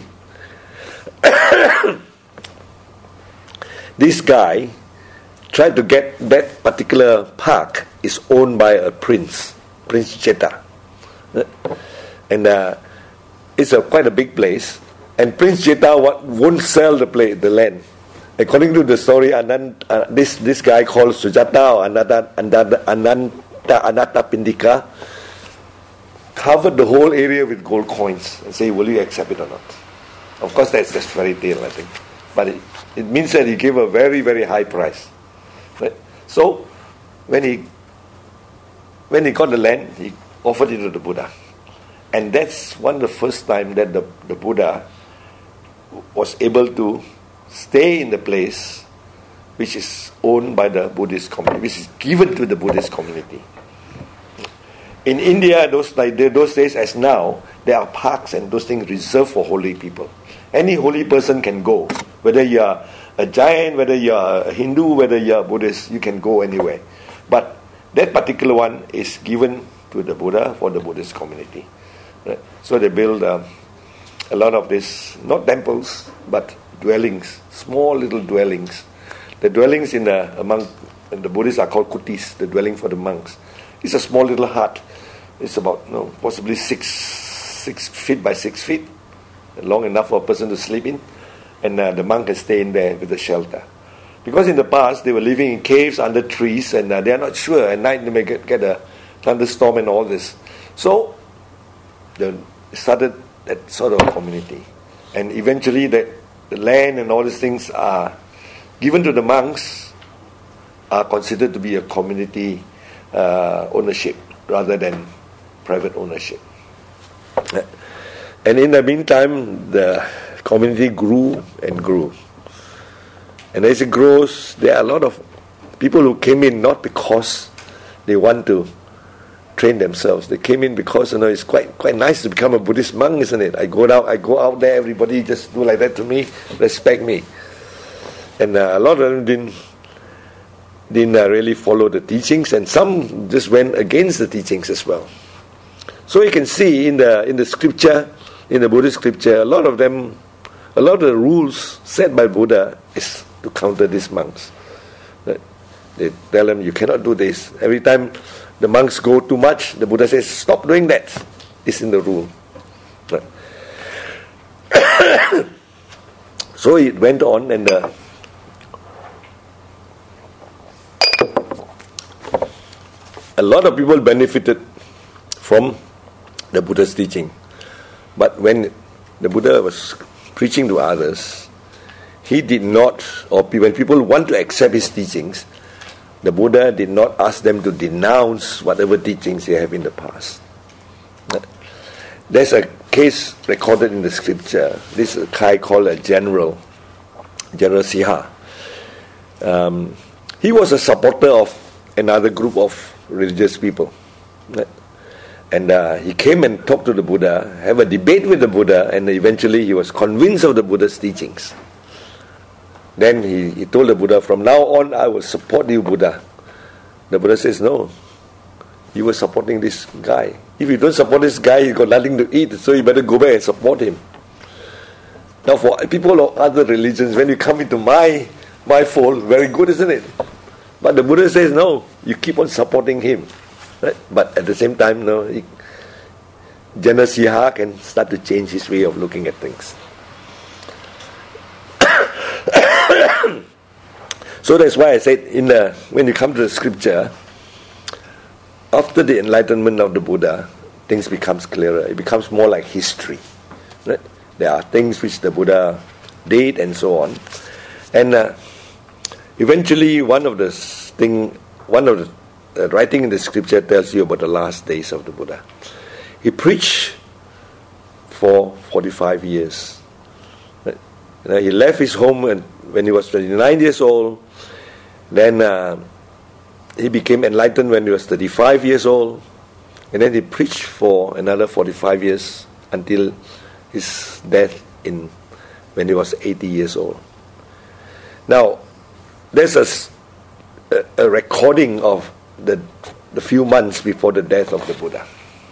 this guy tried to get that particular park is owned by a prince, Prince Jeta. And uh, it's a quite a big place. And Prince Jeta won't sell the place, the land. According to the story, Anand, uh, this this guy called Sujata or Ananda, Ananda, Ananta Anatta Pindika covered the whole area with gold coins and say, will you accept it or not? Of course, that's just fairy tale, I think. But it, it means that he gave a very, very high price. Right? So, when he when he got the land, he offered it to the Buddha. And that's one of the first time that the, the Buddha was able to stay in the place which is owned by the Buddhist community, which is given to the Buddhist community. In India, those like those days as now, there are parks and those things reserved for holy people. Any holy person can go. Whether you are a Jain, whether you are a Hindu, whether you are Buddhist, you can go anywhere. But that particular one is given to the Buddha for the Buddhist community. Right? So they build um, a lot of these, not temples, but dwellings, small little dwellings. The dwellings in the among in the Buddhists are called kutis, the dwelling for the monks. It's a small little hut. It's about you know, possibly six six feet by six feet, long enough for a person to sleep in, and uh, the monk can stay in there with the shelter. Because in the past they were living in caves under trees, and uh, they are not sure at night they may get, get a thunderstorm and all this. So they started that sort of community, and eventually that the land and all these things are given to the monks, are considered to be a community uh, ownership rather than private ownership. And in the meantime, the community grew and grew. And as it grows, there are a lot of people who came in not because they want to train themselves. They came in because you know it's quite quite nice to become a Buddhist monk, isn't it? I go out, I go out there, everybody just do like that to me, respect me. And uh, a lot of them didn't didn't uh, really follow the teachings, and some just went against the teachings as well. So you can see in the in the scripture, in the Buddhist scripture, a lot of them, a lot of the rules set by Buddha is to counter these monks. They tell them you cannot do this. Every time the monks go too much, the Buddha says, stop doing that. It's in the rule. Right. So it went on, and uh, a lot of people benefited from the Buddha's teaching. But when the Buddha was preaching to others, he did not, or when people want to accept his teachings, the Buddha did not ask them to denounce whatever teachings they have in the past. There's a case recorded in the scripture. This is a guy called a general, General Siha. Um, he was a supporter of another group of religious people. And uh, he came and talked to the Buddha, have a debate with the Buddha, and eventually he was convinced of the Buddha's teachings. Then he, he told the Buddha, from now on I will support you, Buddha. The Buddha says, no, you were supporting this guy. If you don't support this guy, he's got nothing to eat, so you better go back and support him. Now for people of other religions, when you come into my, my fold, very good, isn't it? But the Buddha says, no, you keep on supporting him. Right? But at the same time, no, he, General Siha can start to change his way of looking at things. So that's why I said, in the, when you come to the scripture, after the enlightenment of the Buddha, things becomes clearer. It becomes more like history. Right? There are things which the Buddha did and so on. And uh, eventually one of the thing, one of the uh, writing in the scripture tells you about the last days of the Buddha. He preached for forty-five years. Right? You know, he left his home and when he was twenty-nine years old. Then uh, he became enlightened when he was thirty-five years old. And then he preached for another forty-five years until his death in when he was eighty years old. Now, there's a, a, a recording of the, the few months before the death of the Buddha.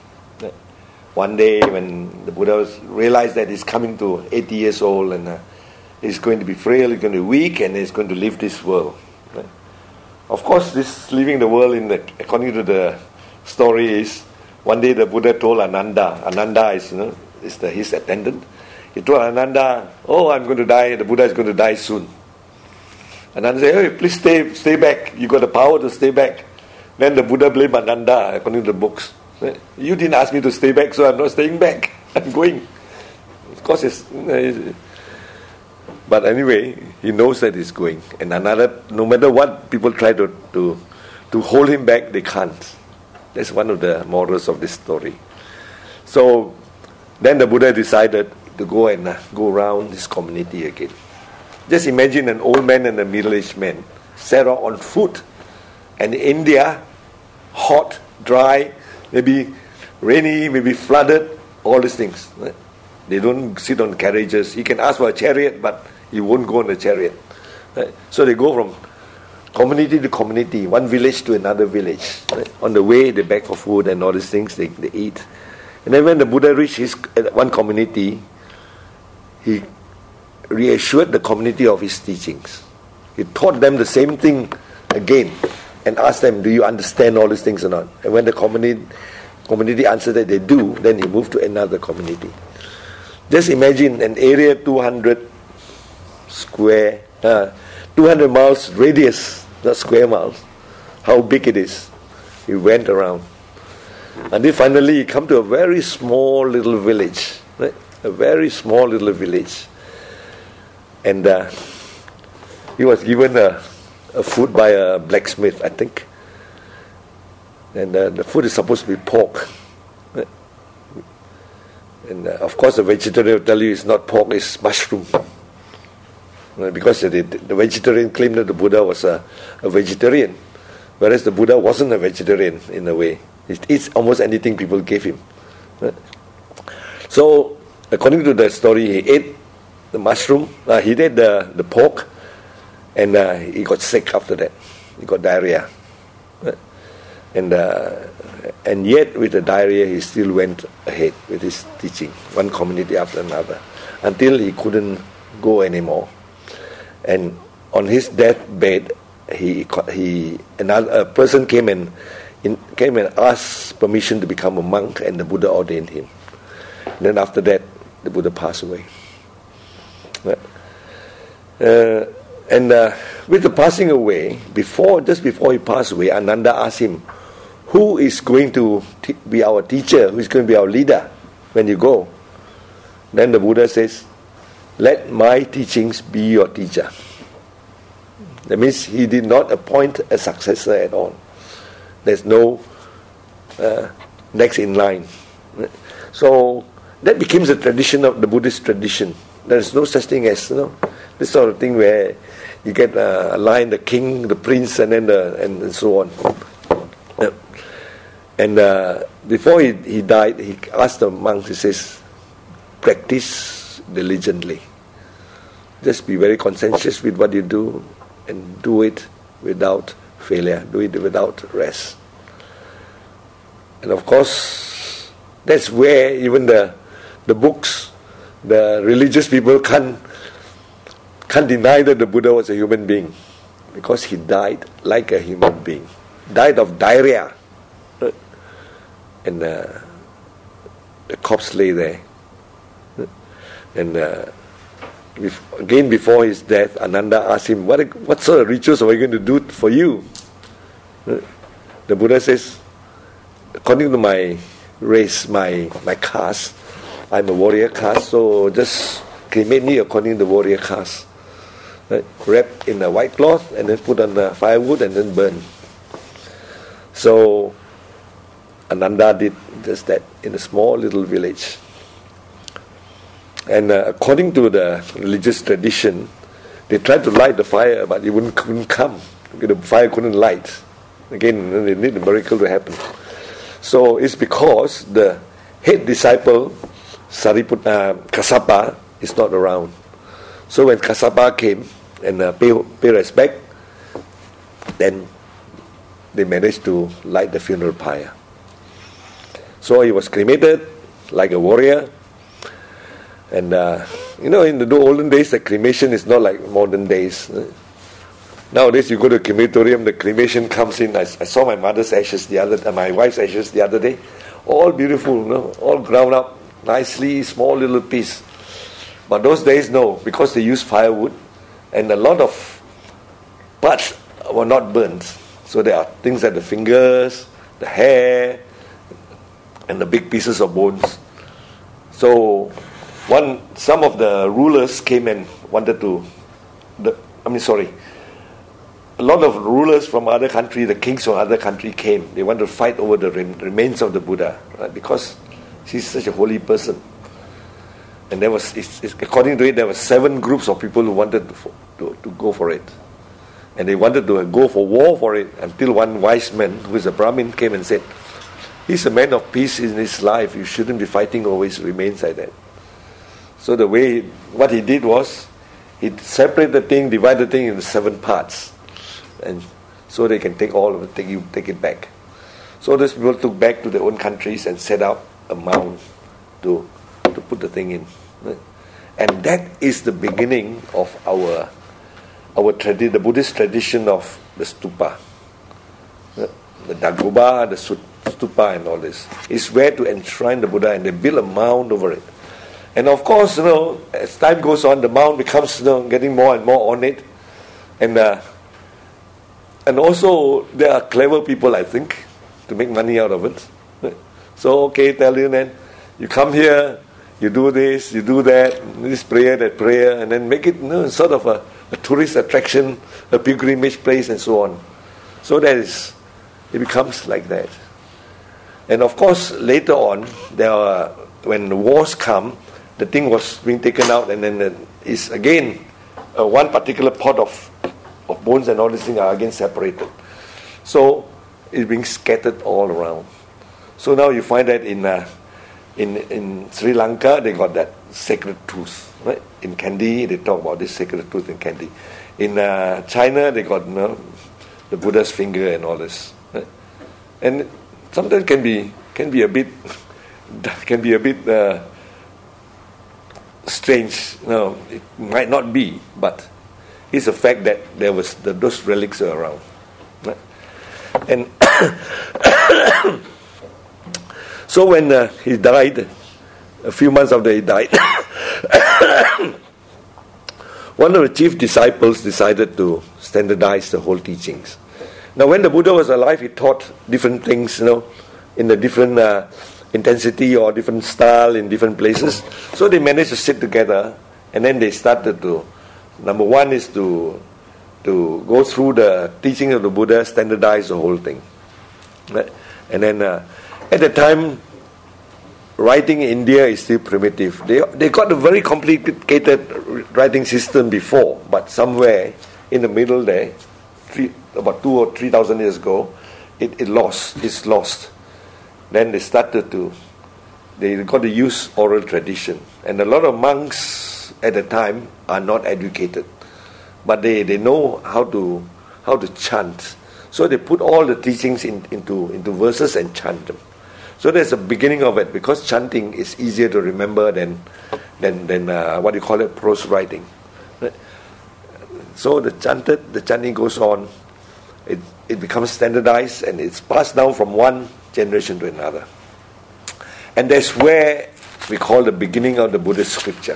One day when the Buddha was, realized that he's coming to eighty years old and uh, he's going to be frail, he's going to be weak, and he's going to leave this world. Right? Of course, this leaving the world, in the, according to the story, is one day the Buddha told Ananda. Ananda is, you know, is the, his attendant. He told Ananda, "Oh, I'm going to die. The Buddha is going to die soon." Ananda said, "Hey, please stay, stay back. You got the power to stay back." Then the Buddha blamed Ananda, according to the books. "You didn't ask me to stay back, so I'm not staying back. I'm going." Of course, it's, it's but anyway, he knows that he's going. And another, no matter what people try to, to, to hold him back, they can't. That's one of the morals of this story. So, then the Buddha decided to go and uh, go around his community again. Just imagine an old man and a middle-aged man set out on foot. And India, hot, dry, maybe rainy, maybe flooded, all these things. Right? They don't sit on carriages. He can ask for a chariot, but he won't go on a chariot. Right? So they go from community to community, one village to another village. Right? On the way, they beg for food and all these things, they, they eat. And then when the Buddha reached his one community, he reassured the community of his teachings. He taught them the same thing again and asked them, "Do you understand all these things or not?" And when the community community answered that they do, then he moved to another community. Just imagine an area two hundred square, uh, two hundred miles radius, not square miles, how big it is. He went around. And then finally he come to a very small little village, right? A very small little village. And uh, he was given a, a food by a blacksmith, I think. And uh, the food is supposed to be pork. Right? And uh, of course the vegetarian will tell you it's not pork, it's mushroom. Right? Because the, the vegetarian claimed that the Buddha was a, a vegetarian. Whereas the Buddha wasn't a vegetarian in a way. He eats almost anything people gave him. Right? So, according to the story, he ate the mushroom, uh, he ate the, the pork, and uh, he got sick after that. He got diarrhea. Right? And uh, and yet, with the diarrhea, he still went ahead with his teaching, one community after another, until he couldn't go anymore. And on his deathbed, he he another a person came and in, came and asked permission to become a monk, and the Buddha ordained him. And then after that, the Buddha passed away. Uh, and uh, with the passing away, before just before he passed away, Ananda asked him, who is going to t- be our teacher, who is going to be our leader when you go? Then the Buddha says, let my teachings be your teacher. That means he did not appoint a successor at all. There's no uh, next in line. So that becomes a tradition of the Buddhist tradition. There's no such thing as, you know, this sort of thing where you get uh, a line, the king, the prince, and then the, and, and so on. Uh, and uh, before he, he died, he asked the monks, he says, practice diligently. Just be very conscientious with what you do, and do it without failure, do it without rest. And of course, that's where even the the books, the religious people can't can't deny that the Buddha was a human being, because he died like a human being, died of diarrhea, and uh, the corpse lay there. And uh, again, before his death, Ananda asked him, what, what sort of rituals are we going to do for you? The Buddha says, according to my race, my, my caste, I'm a warrior caste, so just cremate me according to the warrior caste. Right? Wrapped in a white cloth and then put on the firewood and then burn. So Ananda did just that in a small little village. And uh, according to the religious tradition, they tried to light the fire, but it wouldn't, couldn't come. The fire couldn't light. Again, they need a miracle to happen. So it's because the head disciple, Sariputta, uh, Kassapa, is not around. So when Kassapa came and uh, pay, pay respect, then they managed to light the funeral pyre. So he was cremated like a warrior. And, uh, you know, in the olden days, the cremation is not like modern days. Nowadays, you go to a crematorium, the cremation comes in. I, I saw my mother's ashes the other, uh, my wife's ashes the other day. All beautiful, you know, all ground up nicely, small little piece. But those days, no, because they used firewood, and a lot of parts were not burnt. So there are things like the fingers, the hair, and the big pieces of bones. So one, some of the rulers came and wanted to, the, I mean, sorry, a lot of rulers from other country, the kings from other country came. They wanted to fight over the rem- remains of the Buddha, right? Because she's such a holy person. And there was, it's, it's, according to it, there were seven groups of people who wanted to, to, to go for it. And they wanted to go for war for it, until one wise man, who is a Brahmin, came and said, he's a man of peace in his life. You shouldn't be fighting over his remains like that. So the way, what he did was, he separated the thing, divided the thing into seven parts. And so they can take all of it, take, you, take it back. So those people took back to their own countries and set up a mound to, to put the thing in. And that is the beginning of our, our tradi- the Buddhist tradition of the stupa. The Dagoba, the stupa and all this. It's where to enshrine the Buddha, and they build a mound over it. And of course, you know, as time goes on, the mound becomes, you know, getting more and more ornate. And uh, and also, there are clever people, I think, to make money out of it. So, okay, tell you then, you come here, you do this, you do that, this prayer, that prayer, and then make it, you know, sort of a, a tourist attraction, a pilgrimage place, and so on. So that is, it becomes like that. And of course, later on, there are, when the wars come, the thing was being taken out, and then uh, is again uh, one particular pot of of bones and all these things are again separated. So it's being scattered all around. So now you find that in uh, in in Sri Lanka they got that sacred tooth, right? In Kandy they talk about this sacred tooth in Kandy. In uh, China they got, you know, the Buddha's finger and all this, right? And sometimes can be can be a bit can be a bit. Uh, strange, no, it might not be, but it's a fact that there was the, those relics are around, right? And So when uh, he died, a few months after he died, one of the chief disciples decided to standardize the whole teachings. Now, when the Buddha was alive, he taught different things, you know, in a different uh, intensity or different style in different places. So they managed to sit together, and then they started to, number one is to to go through the teaching of the Buddha, standardize the whole thing. Right? And then uh, at the time, writing in India is still primitive. They they got a very complicated writing system before, but somewhere in the middle there, three, about two or three thousand years ago, it, it lost. It's lost. Then they started to, they got to use oral tradition, and a lot of monks at the time are not educated, but they, they know how to how to chant. So they put all the teachings in, into into verses and chant them. So there's a beginning of it, because chanting is easier to remember than than than uh, what you call it, prose writing. So the chanted, the chanting goes on. It it becomes standardized, and it's passed down from one generation to another. And that's where we call the beginning of the Buddhist scripture.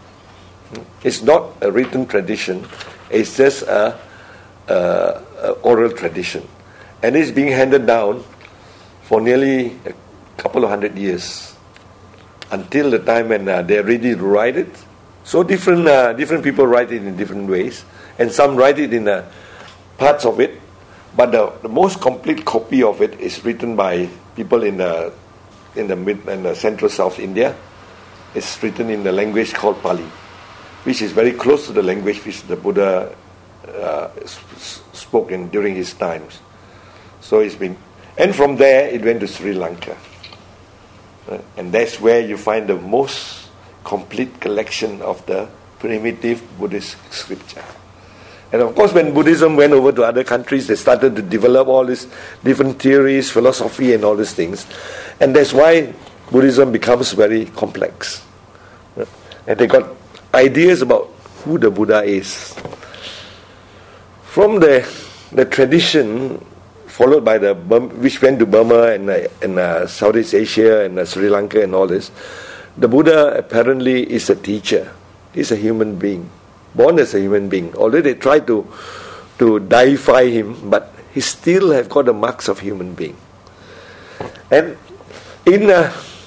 It's not a written tradition; it's just a, a, a oral tradition, and it's being handed down for nearly a couple of hundred years, until the time when uh, they're ready to write it. So different uh, different people write it in different ways, and some write it in uh, parts of it, but the, the most complete copy of it is written by people in the in the mid and the central South India. It's written in the language called Pali, which is very close to the language which the Buddha uh, spoke in during his times. So it's been, and from there it went to Sri Lanka. And that's where you find the most complete collection of the primitive Buddhist scripture. And of course, when Buddhism went over to other countries, they started to develop all these different theories, philosophy, and all these things. And that's why Buddhism becomes very complex. And they got ideas about who the Buddha is. From the the tradition followed by the which went to Burma and uh, and uh, Southeast Asia and uh, Sri Lanka and all this, the Buddha apparently is a teacher. He's a human being, born as a human being. Although they try to to deify him, but he still have got the marks of human being. And in uh,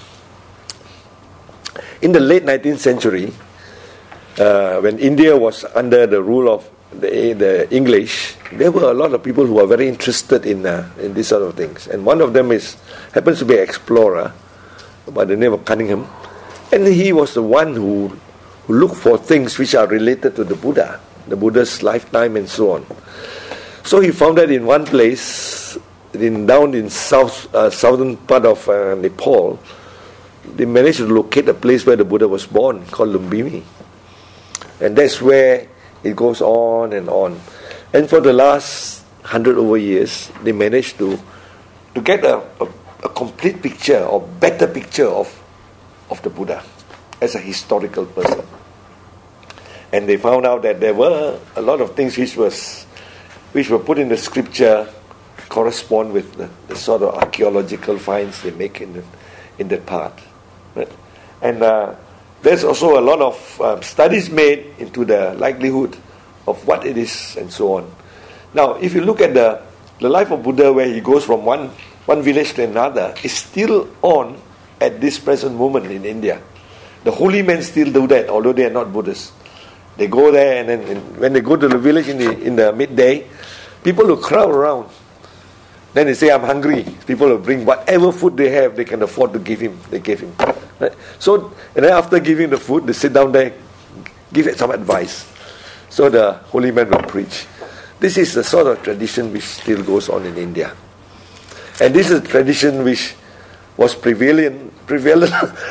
in the late nineteenth century, uh, when India was under the rule of The, the English, there were a lot of people who are very interested in uh, in these sort of things, and one of them is happens to be an explorer by the name of Cunningham, and he was the one who, who looked for things which are related to the Buddha, the Buddha's lifetime and so on. So he found that in one place, in down in south uh, southern part of uh, Nepal, they managed to locate a place where the Buddha was born, called Lumbini, and that's where it goes on and on. And for the last hundred over years, they managed to to get a, a, a complete picture or better picture of of the Buddha as a historical person. And they found out that there were a lot of things which was which were put in the scripture correspond with the, the sort of archaeological finds they make in the, in that part. Right? And uh, there's also a lot of uh, studies made into the likelihood of what it is and so on. Now, if you look at the, the life of Buddha, where he goes from one, one village to another, is still on at this present moment in India. The holy men still do that, although they are not Buddhists. They go there, and then and when they go to the village in the, in the midday, people will crowd around. Then they say, I'm hungry. People will bring whatever food they have, they can afford to give him. They give him. Right? So, and then after giving the food, they sit down there, give it some advice. So the holy man will preach. This is the sort of tradition which still goes on in India. And this is a tradition which was prevalent, prevalent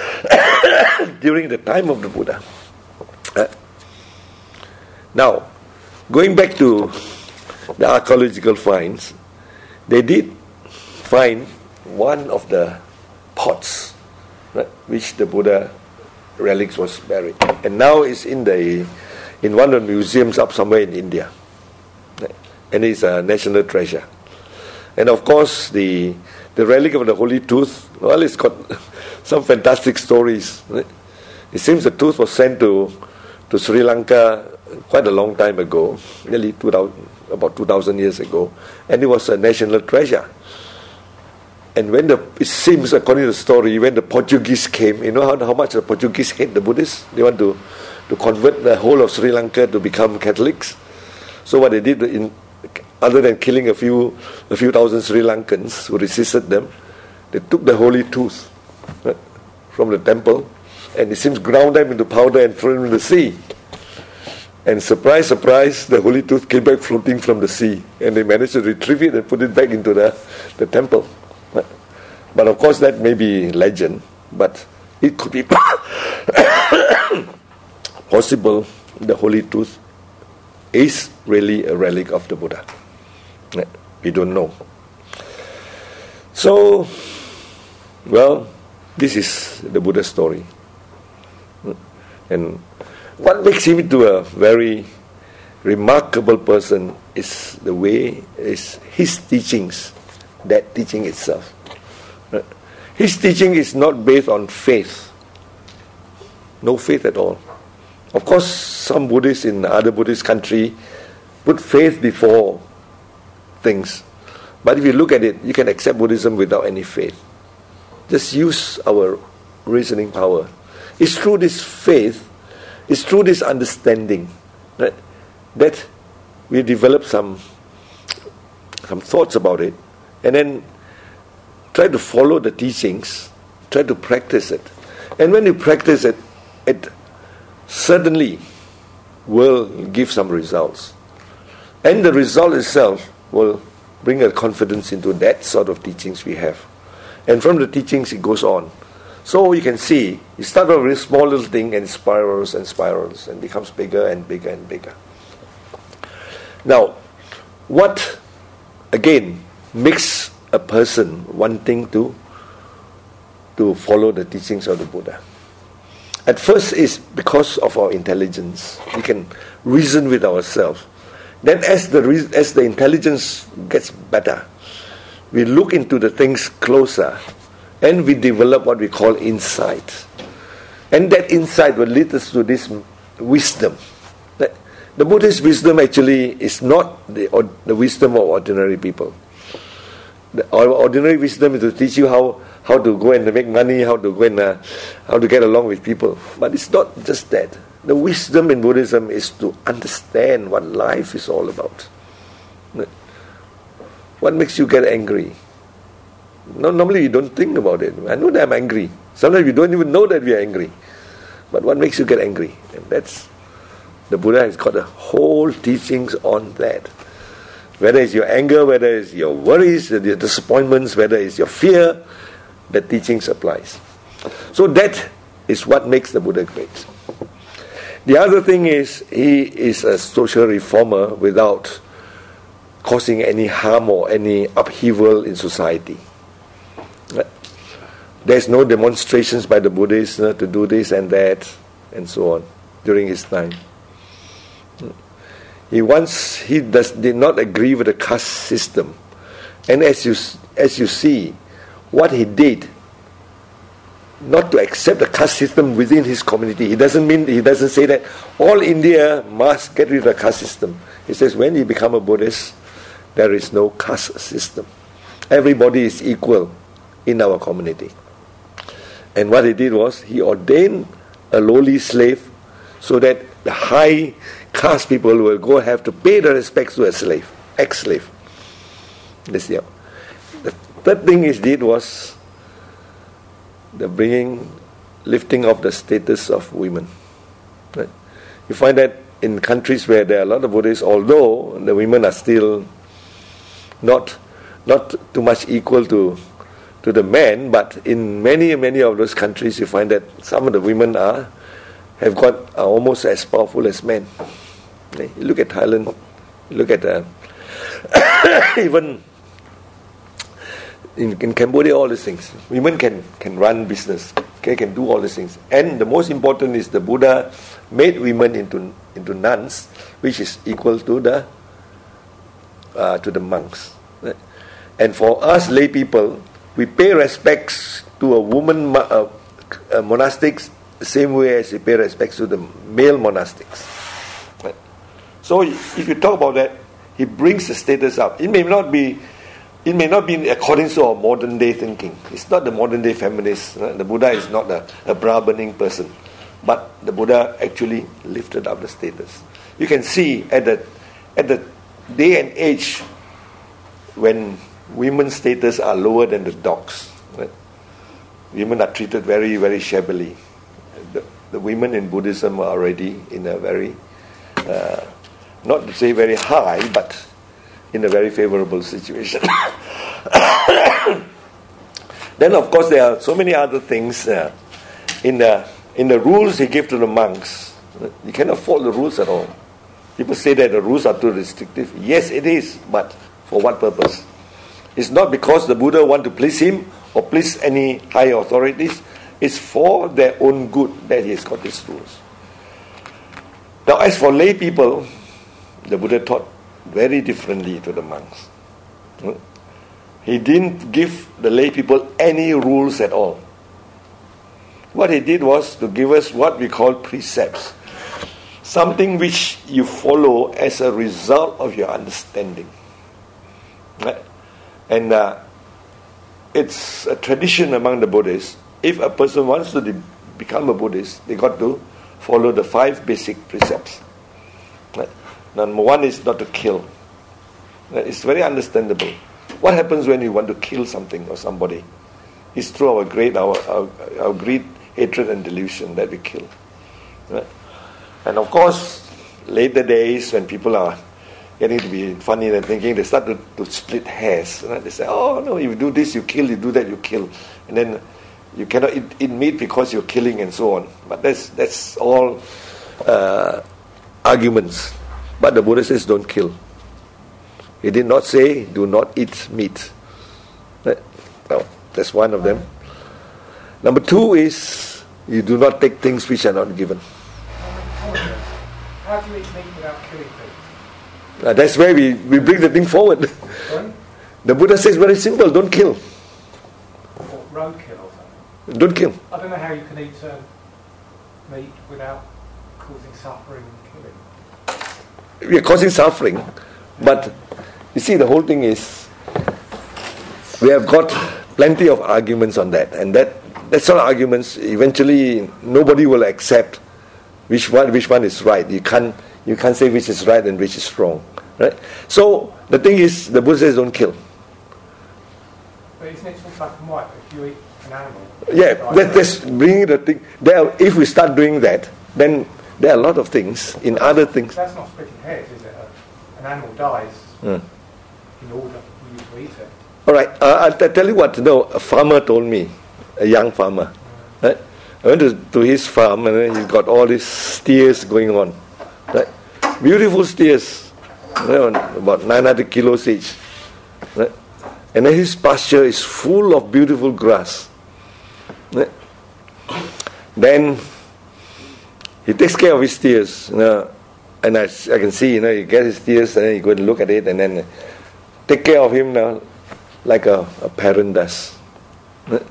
during the time of the Buddha. Uh, now, going back to the archaeological finds, they did find one of the pots, right, which the Buddha relics was buried, and now it's in the in one of the museums up somewhere in India, right? And it's a national treasure. And of course, the the relic of the Holy Tooth, well, it's got some fantastic stories. Right? It seems the tooth was sent to, to Sri Lanka quite a long time ago, nearly two thousand, about two thousand years ago, and it was a national treasure. And when the, it seems, according to the story, when the Portuguese came, you know how, how much the Portuguese hate the Buddhists? They want to, to convert the whole of Sri Lanka to become Catholics. So what they did, in, other than killing a few a few thousand Sri Lankans who resisted them, they took the holy tooth right, from the temple, and it seems ground them into powder and threw them in the sea. And surprise, surprise, the holy tooth came back floating from the sea, and they managed to retrieve it and put it back into the, the temple. Right? But of course that may be legend, but it could be possible the holy tooth is really a relic of the Buddha. We don't know. So, well, this is the Buddha story. And what makes him into a very remarkable person is the way, is his teachings, that teaching itself. His teaching is not based on faith. No faith at all. Of course, some Buddhists in other Buddhist country put faith before things. But if you look at it, you can accept Buddhism without any faith. Just use our reasoning power. It's through this faith, it's through this understanding that, that we develop some, some thoughts about it, and then try to follow the teachings, try to practice it. And when you practice it, it certainly will give some results. And the result itself will bring a confidence into that sort of teachings we have. And from the teachings it goes on. So you can see, you start off with a small little thing and spirals and spirals and becomes bigger and bigger and bigger. Now, what, again, makes a person wanting to, to follow the teachings of the Buddha? At first it's because of our intelligence. We can reason with ourselves. Then as the re- as the intelligence gets better, we look into the things closer, and we develop what we call insight. And that insight will lead us to this wisdom. That the Buddhist wisdom actually is not the, or, the wisdom of ordinary people. The, our ordinary wisdom is to teach you how, how to go and make money, how to go and uh, how to get along with people. But it's not just that. The wisdom in Buddhism is to understand what life is all about. What makes you get angry? No, normally you don't think about it. I know that I'm angry. Sometimes you don't even know that we are angry. But what makes you get angry? And that's, the Buddha has got a whole teachings on that. Whether it's your anger, whether it's your worries, your disappointments, whether it's your fear, the teachings applies. So that is what makes the Buddha great. The other thing is, he is a social reformer without causing any harm or any upheaval in society. There's no demonstrations by the Buddhists uh, to do this and that and so on during his time. He once he does did not agree with the caste system, and as you as you see, what he did, not to accept the caste system within his community. He doesn't mean he doesn't say that all India must get rid of the caste system. He says when you become a Buddhist, there is no caste system. Everybody is equal in our community. And what he did was he ordained a lowly slave so that the high caste people will go have to pay the respects to a slave, ex-slave. This, yeah. The third thing he did was the bringing, lifting of the status of women. Right? You find that in countries where there are a lot of Buddhists, although the women are still not not too much equal to to the men, but in many many of those countries you find that some of the women are have got are almost as powerful as men. Okay? You look at Thailand, you look at uh, even In, in Cambodia, all these things. Women can, can run business, okay, can do all these things. And the most important is the Buddha made women into into nuns, which is equal to the uh, to the monks. Right? And for us lay people, we pay respects to a woman uh, uh, monastics the same way as we pay respects to the male monastics. Right? So if you talk about that, he brings the status up. It may not be, it may not be in accordance to our modern day thinking. It's not the modern day feminist. Right? The Buddha is not a, a bra-burning person, but the Buddha actually lifted up the status. You can see at the at the day and age when women's status are lower than the dogs. Right? Women are treated very, very shabbily. The, the women in Buddhism are already in a very, uh, not to say very high, but in a very favorable situation. Then, of course, there are so many other things uh, in the in the rules he gave to the monks. You cannot fault the rules at all. People say that the rules are too restrictive. Yes, it is, but for what purpose? It's not because the Buddha want to please him or please any high authorities. It's for their own good that he has got these rules. Now, as for lay people, the Buddha taught very differently to the monks. He didn't give the lay people any rules at all. What he did was to give us what we call precepts. Something which you follow as a result of your understanding. Right? And uh, it's a tradition among the Buddhists. If a person wants to de- become a Buddhist, they got to follow the five basic precepts. Right? Number one is not to kill. Right? It's very understandable. What happens when you want to kill something or somebody? It's through our greed, our, our, our greed, hatred, and delusion that we kill. Right? And of course, later days when people are getting to be funny and thinking, they start to, to split hairs. Right? They say, oh no, if you do this, you kill, you do that, you kill. And then you cannot eat, eat meat because you're killing and so on. But that's that's all uh, arguments. But the Buddha says don't kill. He did not say do not eat meat. Right? Well, that's one of them. Number two is you do not take things which are not given. How do you eat meat without killing things? Uh, that's where we, we bring the thing forward. Sorry? The Buddha says very simple, don't kill. Or roadkill or something? Don't kill. I don't know how you can eat um, meat without causing suffering and killing. We are causing suffering, but you see the whole thing is we have got plenty of arguments on that, and that that's all arguments. Eventually nobody will accept which one which one is right. You can't you can't say which is right and which is wrong, right? So the thing is, the Buddha says don't kill. But isn't it all black and white? If you eat an animal, yeah, that, that's bringing the thing there. If we start doing that, then there are a lot of things in other things. That's not splitting hairs, is it? An animal dies Mm. in order for you to eat it. All right, uh, I'll t- tell you what. No, a farmer told me, a young farmer. Right? I went to, to his farm and then he's got all these steers going on. Right? Beautiful steers, you know, about nine hundred kilos each. Right? And then his pasture is full of beautiful grass. Right? Then he takes care of his steers. You know, and I, I can see, you know, you get his steers and then you go and look at it and then take care of him now like a, a parent does. Right?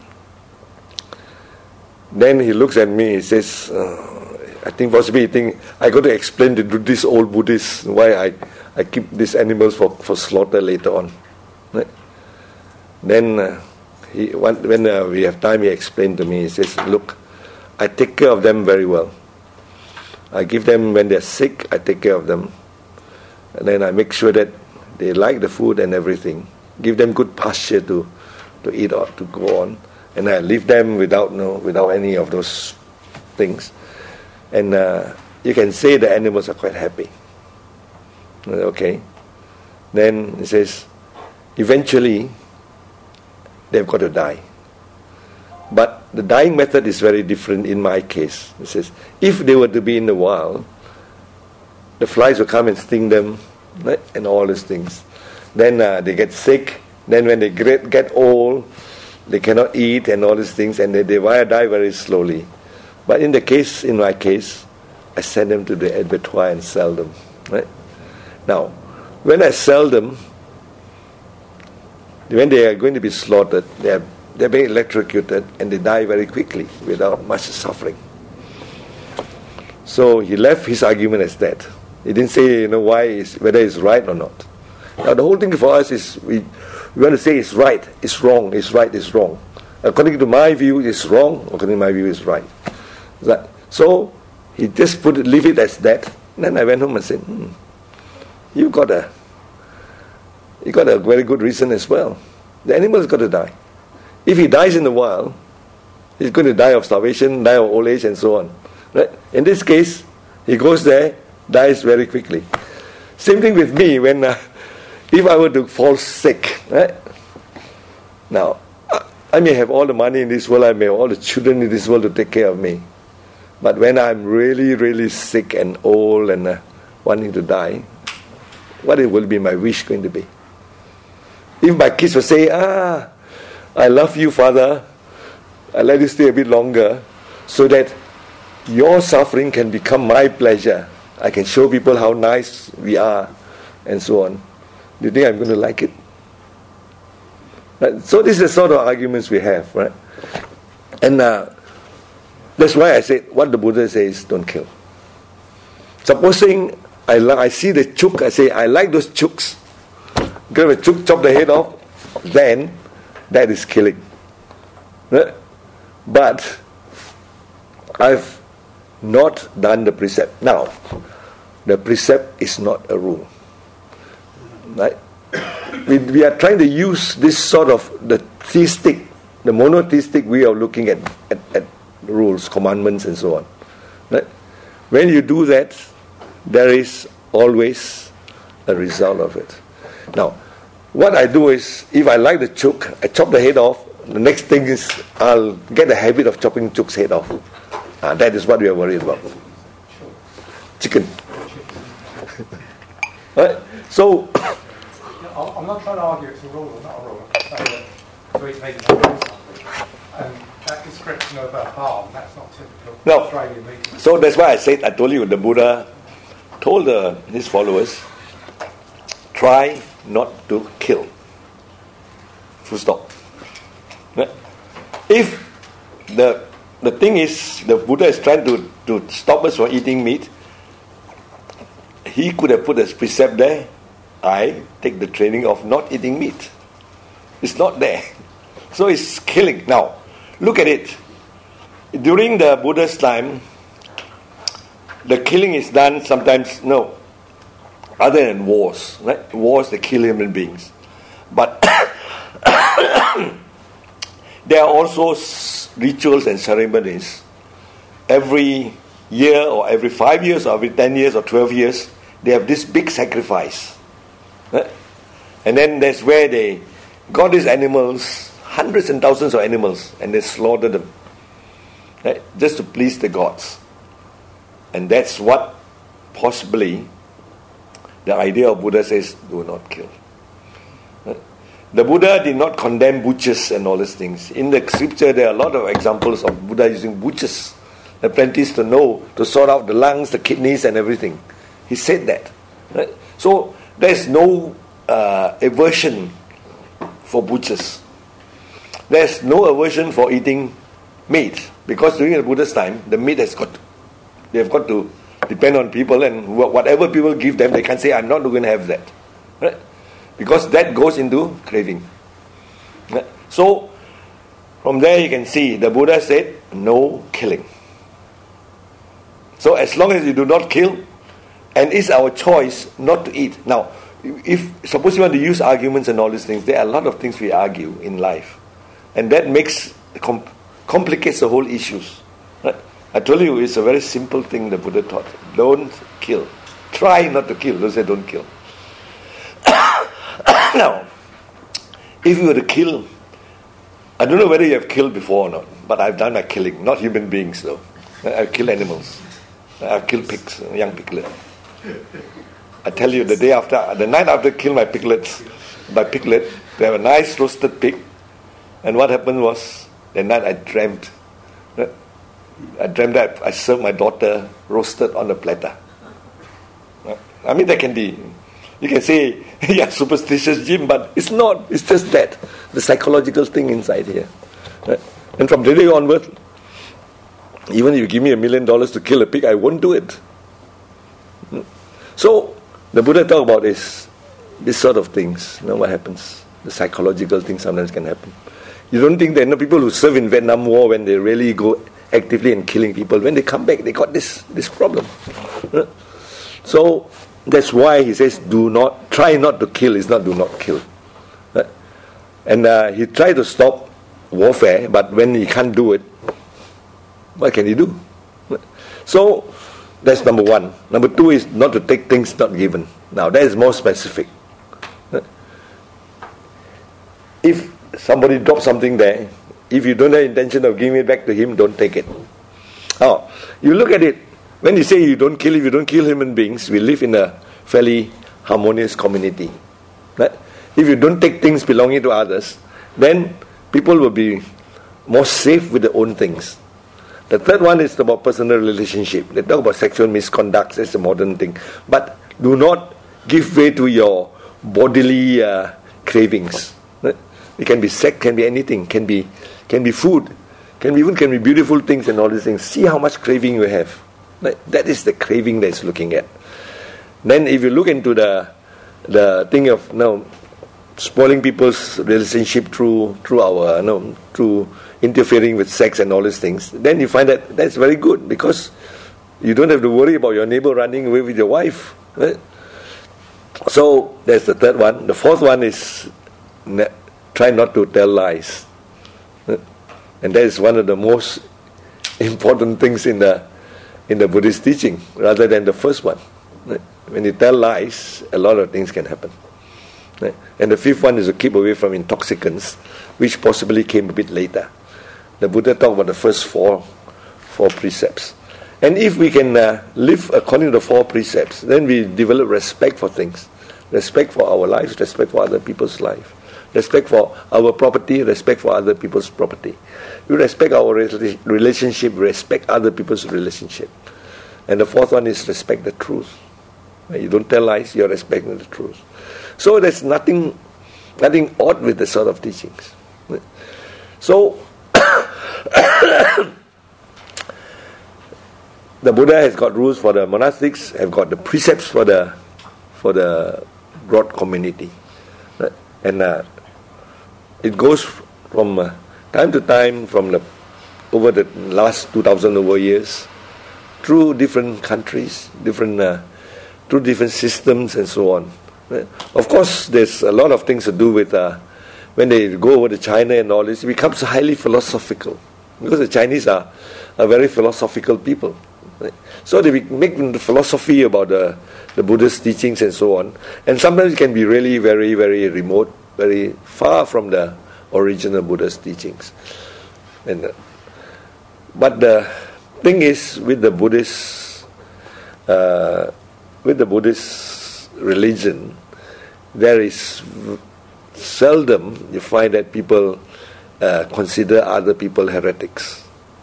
Then he looks at me, he says, uh, I think possibly he think, I got to explain to this old Buddhist why I, I keep these animals for, for slaughter later on. Right? Then uh, he, when, when uh, we have time, he explained to me, he says, look, I take care of them very well. I give them, when they're sick, I take care of them. And then I make sure that they like the food and everything. Give them good pasture to, to eat or to go on. And I leave them without no, without any of those things. And uh, you can say the animals are quite happy. Okay. Then it says, eventually, they've got to die. But the dying method is very different in my case. It says, if they were to be in the wild, the flies will come and sting them, right? And all these things. Then uh, they get sick. Then when they get, get old, they cannot eat and all these things, and they, they die very slowly. But in the case, in my case, I send them to the abattoir and sell them. Right? Now, when I sell them, when they are going to be slaughtered, they are they're being electrocuted and they die very quickly without much suffering. So he left his argument as that. He didn't say, you know, why is whether it's right or not. Now the whole thing for us is we, we want to say it's right, it's wrong, it's right, it's wrong. According to my view, it's wrong. According to my view, it's right. That, so he just put it, leave it as that. And then I went home and said, hmm, you got a, you got a very good reason as well. The animal's got to die. If he dies in the wild, he's going to die of starvation, die of old age, and so on. Right? In this case, he goes there, dies very quickly. Same thing with me. When uh, if I were to fall sick, right? Now, I may have all the money in this world, I may have all the children in this world to take care of me. But when I'm really, really sick and old and uh, wanting to die, what it will be my wish going to be? If my kids will say, ah, I love you, Father, I let you stay a bit longer so that your suffering can become my pleasure. I can show people how nice we are and so on. Do you think I'm going to like it? Right? So this is the sort of arguments we have, right? And uh, that's why I said what the Buddha says, don't kill. Supposing I, li- I see the chook, I say, I like those chooks. Grab a chook, chop the head off, then that is killing. Right? But I've not done the precept. Now, the precept is not a rule. Right? We, we are trying to use this sort of the theistic, the monotheistic way of looking at, at, at rules, commandments, and so on. Right? When you do that, there is always a result of it. Now, what I do is, if I like the chook, I chop the head off. The next thing is, I'll get the habit of chopping chook's head off. Uh, that is what we are worried about. Chicken. Right? So, I'm not trying to argue it's a rule or not a rule. I'm saying that to eat meat and not do something. And that description of a harm, that's not typical no. Australian meat. So that's why I said, I told you, the Buddha told uh, his followers, try not to kill. Full stop. Right? If the the thing is, the Buddha is trying to, to stop us from eating meat, he could have put a precept there, I take the training of not eating meat. It's not there. So it's killing. Now, look at it. During the Buddha's time, the killing is done sometimes, no, other than wars. Right? Wars, they kill human beings. But there are also rituals and ceremonies. Every year or every five years or every ten years or twelve years, they have this big sacrifice. Right? And then that's where they got these animals, hundreds and thousands of animals, and they slaughter them. Right? Just to please the gods. And that's what possibly the idea of Buddha says, do not kill. Right? The Buddha did not condemn butchers and all these things. In the scripture, there are a lot of examples of Buddha using butchers, apprentices to know, to sort out the lungs, the kidneys and everything. He said that. Right? So, there's no uh, aversion for butchers. There's no aversion for eating meat. Because during the Buddha's time, the meat has got to, they have got to depend on people, and whatever people give them, they can say, I'm not going to have that. Right? Because that goes into craving. Right? So, from there you can see, the Buddha said, no killing. So as long as you do not kill, and it's our choice not to eat. Now, if suppose you want to use arguments and all these things, there are a lot of things we argue in life. And that makes, com- complicates the whole issues. Right? I told you, it's a very simple thing the Buddha taught. Don't kill. Try not to kill. Don't say don't kill. Now, if you were to kill, I don't know whether you have killed before or not, but I've done my killing, not human beings though. I've killed animals. I've killed pigs, young piglets. I tell you, the day after, the night after I killed my piglets, my piglet, they have a nice roasted pig, and what happened was, that night I dreamt, I dreamt that I served my daughter roasted on a platter. I mean, that can be, You can say, yeah, superstitious Jim, but it's not. It's just that. The psychological thing inside here. Right? And from today onward, even if you give me a million dollars to kill a pig, I won't do it. So, the Buddha talked about this, this sort of things. You know what happens? The psychological things sometimes can happen. You don't think that you know, people who serve in Vietnam War, when they really go actively and killing people, when they come back, they got this, this problem. Right? So, that's why he says, do not, try not to kill, is not do not kill. Right? And uh, he tried to stop warfare, but when he can't do it, what can he do? Right? So, that's number one. Number two is not to take things not given. Now, that is more specific. Right? If somebody drops something there, if you don't have intention of giving it back to him, don't take it. Oh, you look at it. When you say you don't kill, if you don't kill human beings, we live in a fairly harmonious community. Right? If you don't take things belonging to others, then people will be more safe with their own things. The third one is about personal relationship. They talk about sexual misconduct. That's a modern thing. But do not give way to your bodily uh, cravings. Right? It can be sex, can be anything, can be can be food, can be even can be beautiful things and all these things. See how much craving you have. Right? That is the craving that it's looking at. Then if you look into the the thing of you know, spoiling people's relationship through through our you know, through interfering with sex and all these things, then you find that that's very good, because you don't have to worry about your neighbor running away with your wife. Right? So that's the third one. The fourth one is ne- try not to tell lies. Right? And that is one of the most important things in the in the Buddhist teaching, rather than the first one. Right? When you tell lies, a lot of things can happen. Right? And the fifth one is to keep away from intoxicants, which possibly came a bit later. The Buddha talked about the first four four precepts. And if we can uh, live according to the four precepts, then we develop respect for things. Respect for our lives, respect for other people's life. Respect for our property, respect for other people's property. We respect our relationship, respect other people's relationship. And the fourth one is respect the truth. You don't tell lies, you're respecting the truth. So there's nothing nothing odd with the sort of teachings. So the Buddha has got rules for the monastics, have got the precepts for the for the broad community. And uh, it goes from uh, time to time, from the over the last two thousand over years, through different countries, different uh, through different systems and so on. Right? Of course, there's a lot of things to do with uh, when they go over to China and all this, it becomes highly philosophical, because the Chinese are a very philosophical people. Right? So they make the philosophy about the, the Buddhist teachings and so on, and sometimes it can be really very, very remote, very far from the original Buddhist teachings. And uh, but the thing is, with the Buddhist, uh, with the Buddhist religion, there is v- seldom you find that people uh, consider other people heretics.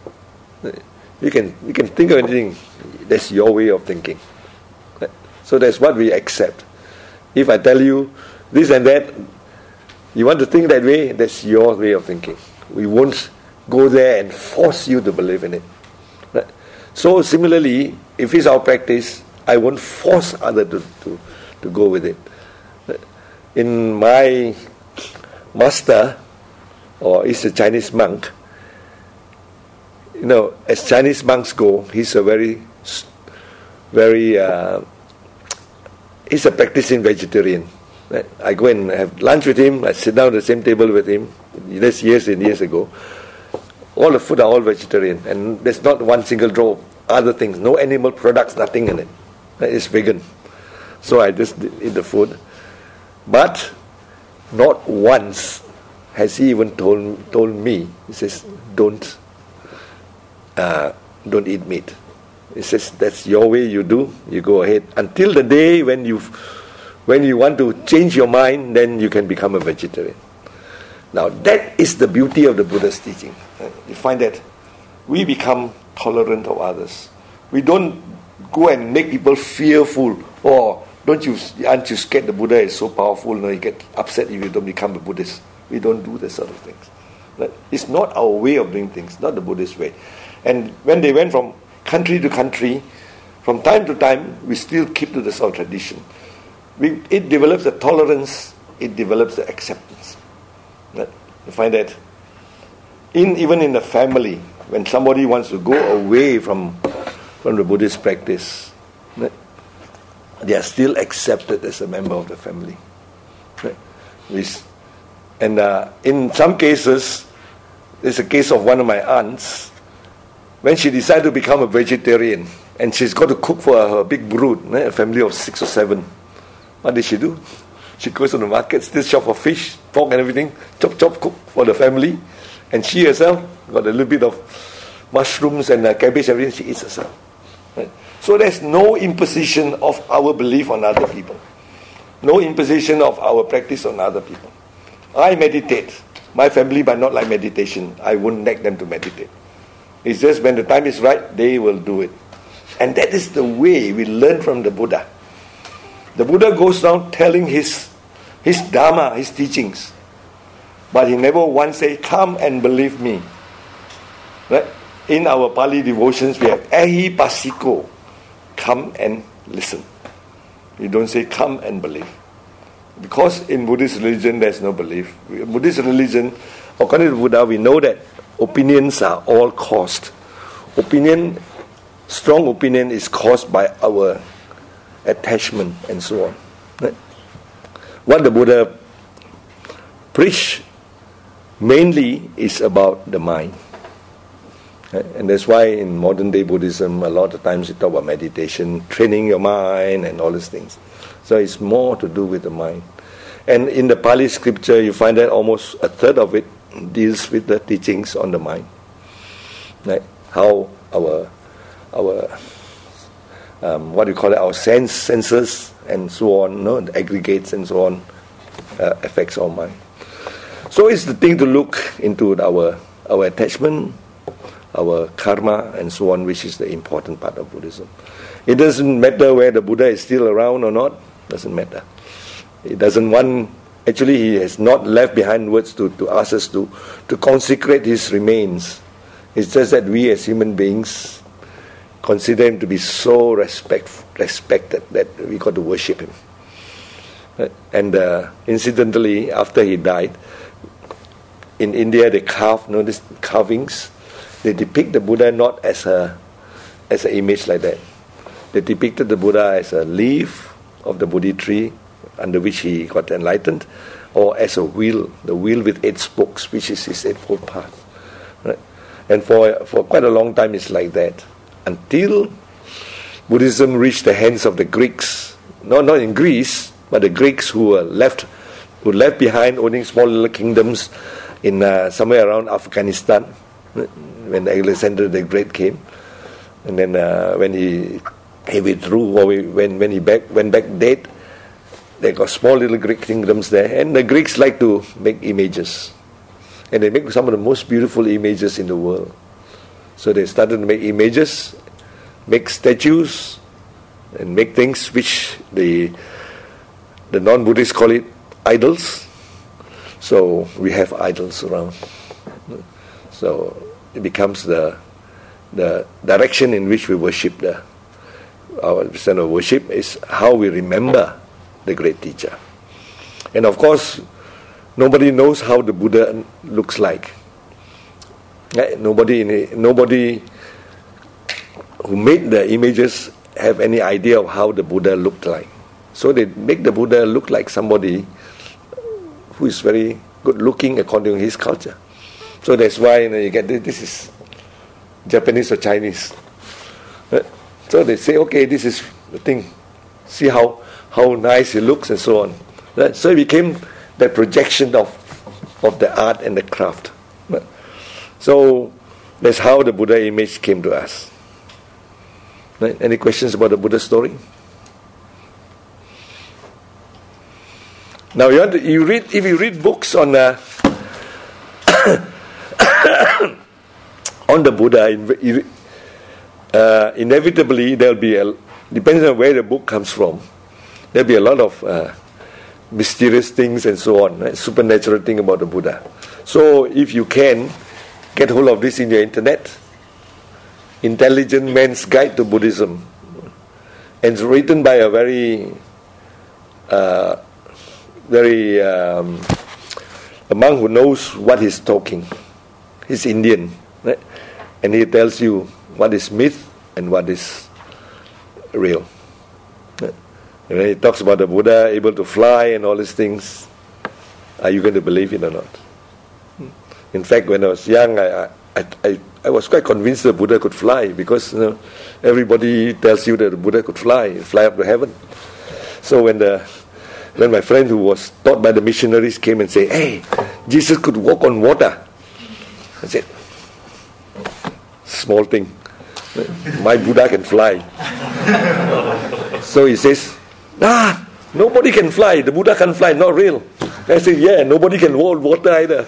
You can you can think of anything. That's your way of thinking. So that's what we accept. If I tell you this and that, you want to think that way, that's your way of thinking. We won't go there and force you to believe in it. Right? So similarly, if it's our practice, I won't force others to, to, to go with it. In my master, or he's a Chinese monk, you know, as Chinese monks go, he's a very, very, uh, he's a practicing vegetarian. Right? I go and have lunch with him, I sit down at the same table with him, that's years and years ago. All the food are all vegetarian, and there's not one single drop of other things, no animal products, nothing in it. It's vegan. So I just eat the food. But not once has he even told told me, he says, don't uh, don't eat meat. He says, that's your way, you do, you go ahead. Until the day when you when you want to change your mind, then you can become a vegetarian. Now that is the beauty of the Buddha's teaching. You find that we become tolerant of others. We don't go and make people fearful or don't you, aren't you scared the Buddha is so powerful, no, you get upset if you don't become a Buddhist? We don't do that sort of things. But it's not our way of doing things, not the Buddhist way. And when they went from country to country, from time to time, we still keep to the sort of tradition. We, it develops the tolerance, it develops the acceptance. Right? You find that in even in the family, when somebody wants to go away from, from the Buddhist practice, right, they are still accepted as a member of the family. Right? We, and uh, in some cases, there's a case of one of my aunts, when she decided to become a vegetarian, and she's got to cook for her big brood, right, a family of six or seven. What did she do? She goes to the market, still shop for fish, pork and everything, chop, chop, cook for the family. And she herself got a little bit of mushrooms and uh, cabbage, everything, she eats herself. Right? So there's no imposition of our belief on other people. No imposition of our practice on other people. I meditate. My family might not like meditation. I won't nag them to meditate. It's just when the time is right, they will do it. And that is the way we learn from the Buddha. The Buddha goes down telling his his Dharma, his teachings. But he never once said, come and believe me. Right? In our Pali devotions, we have Ehi Pasiko, come and listen. You don't say come and believe. Because in Buddhist religion, there's no belief. In Buddhist religion, according to Buddha, we know that opinions are all caused. Opinion, strong opinion is caused by our attachment and so on. Right? What the Buddha preached mainly is about the mind. Right? And that's why in modern day Buddhism, a lot of times we talk about meditation, training your mind and all these things. So it's more to do with the mind. And in the Pali scripture, you find that almost a third of it deals with the teachings on the mind. Right? How our our um, what do you call it, our sense senses and so on, no, the aggregates and so on, uh, affects our mind. So it's the thing to look into our our attachment, our karma and so on, which is the important part of Buddhism. It doesn't matter where the Buddha is still around or not, doesn't matter. It doesn't want, actually he has not left behind words to, to ask us to, to consecrate his remains. It's just that we as human beings consider him to be so respect, respected that we got to worship him. And uh, incidentally, after he died, in India they carve, you know, these carvings, they depict the Buddha not as a as an image like that. They depicted the Buddha as a leaf of the Bodhi tree under which he got enlightened, or as a wheel, the wheel with eight spokes, which is his eightfold path. Right? And for for quite a long time it's like that, until Buddhism reached the hands of the Greeks. No, not in Greece, but the Greeks who were left, who left behind owning small little kingdoms in uh, somewhere around Afghanistan, when Alexander the Great came, and then uh, when he he withdrew, or when when he back went back dead, they got small little Greek kingdoms there, and the Greeks like to make images, and they make some of the most beautiful images in the world. So they started to make images, make statues, and make things which the the non-Buddhists call it idols. So we have idols around. So it becomes the the direction in which we worship. The our center of worship is how we remember the great teacher. And of course, nobody knows how the Buddha looks like. Nobody, nobody who made the images have any idea of how the Buddha looked like. So they make the Buddha look like somebody who is very good looking according to his culture. So that's why, you know, you get this, this is Japanese or Chinese. So they say, okay, this is the thing. See how how nice he looks and so on. Right? So it became the projection of of the art and the craft. Right? So that's how the Buddha image came to us. Right? Any questions about the Buddha story? Now you, want to, you read if you read books on uh, on the Buddha, uh, inevitably there'll be a, depending on where the book comes from, there'll be a lot of uh, mysterious things and so on, right? Supernatural thing about the Buddha. So if you can get hold of this in your internet, Intelligent Man's Guide to Buddhism, and it's written by a very uh, very um, a monk who knows what he's talking. He's Indian, right? And he tells you what is myth and what is real. Right? And when he talks about the Buddha able to fly and all these things, are you going to believe it or not? In fact, when I was young, I I, I, I was quite convinced the Buddha could fly, because you know, everybody tells you that the Buddha could fly, fly up to heaven. So when the when my friend who was taught by the missionaries came and said, "Hey, Jesus could walk on water," I said, "Small thing. My Buddha can fly." So he says, "Ah, nobody can fly. The Buddha can fly. Not real." I said, "Yeah, nobody can walk on water either."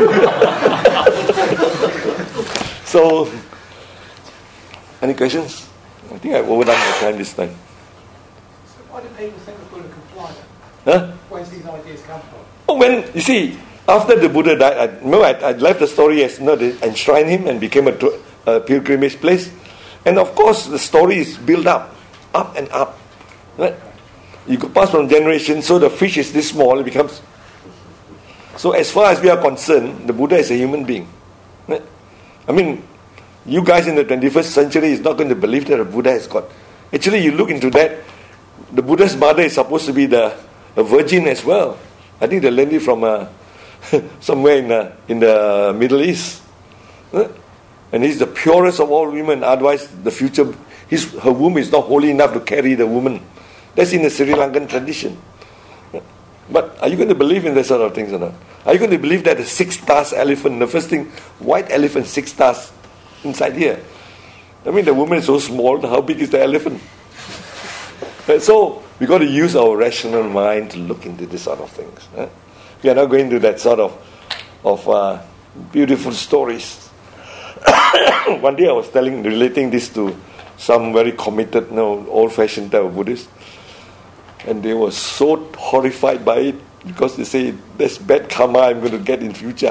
So, any questions? I think I've overdone my time this time. So why do people think the Buddha can fly then? Huh? Where's these ideas come from? Oh, when you see, after the Buddha died, I, no, I, I left the story as you know, they enshrined him and became a, a pilgrimage place, and of course the story is built up, up and up. Right? You could pass from generation, so the fish is this small, it becomes. So as far as we are concerned, the Buddha is a human being. Right? I mean, you guys in the twenty-first century is not going to believe that a Buddha is God. Actually, you look into that, the Buddha's mother is supposed to be the a virgin as well. I think they learned it from uh, somewhere in uh, in the Middle East. Huh? And he's the purest of all women. Otherwise, the future, his her womb is not holy enough to carry the woman. That's in the Sri Lankan tradition. But are you going to believe in that sort of things or not? Are you going to believe that the six stars elephant, the first thing, white elephant, six stars inside here? I mean, the woman is so small, how big is the elephant? And so, we got to use our rational mind to look into this sort of things. Eh? We are not going to that sort of, of uh, beautiful stories. One day I was telling, relating this to some very committed, you know, old-fashioned type of Buddhists. And they were so horrified by it, because they say, that's bad karma I'm going to get in future.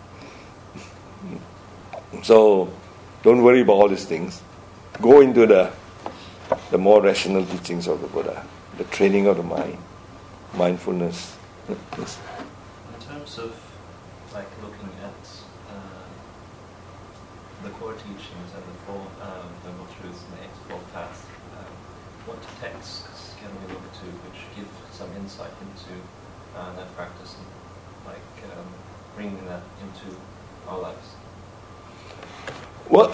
So, don't worry about all these things. Go into the the more rational teachings of the Buddha, the training of the mind, mindfulness. Yes. In terms of like looking at uh, the core teachings and the four um, the Noble Truths and the Eightfold Path, um, what texts can we look to which give some insight into uh, that practice and like um, bringing that into our lives? Well,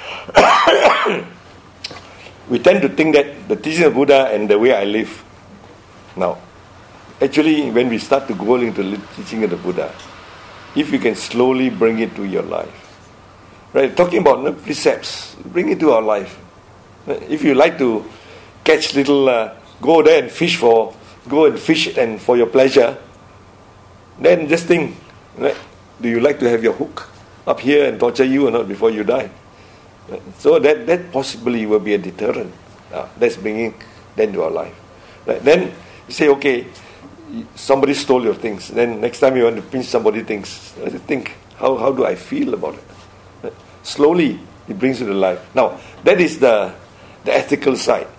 we tend to think that the teaching of Buddha and the way I live now. Actually, when we start to go into the teaching of the Buddha, if you can slowly bring it to your life, right? Talking about the precepts, bring it to our life. If you like to catch little, uh, go there and fish for, go and fish and for your pleasure, then just think, right? Do you like to have your hook up here and torture you or not before you die? Right? So that that possibly will be a deterrent. Uh, that's bringing that to our life. Right? Then you say, okay, somebody stole your things. Then next time you want to pinch somebody's things, think, how how do I feel about it? Right? Slowly it brings you to life. Now that is the the ethical side.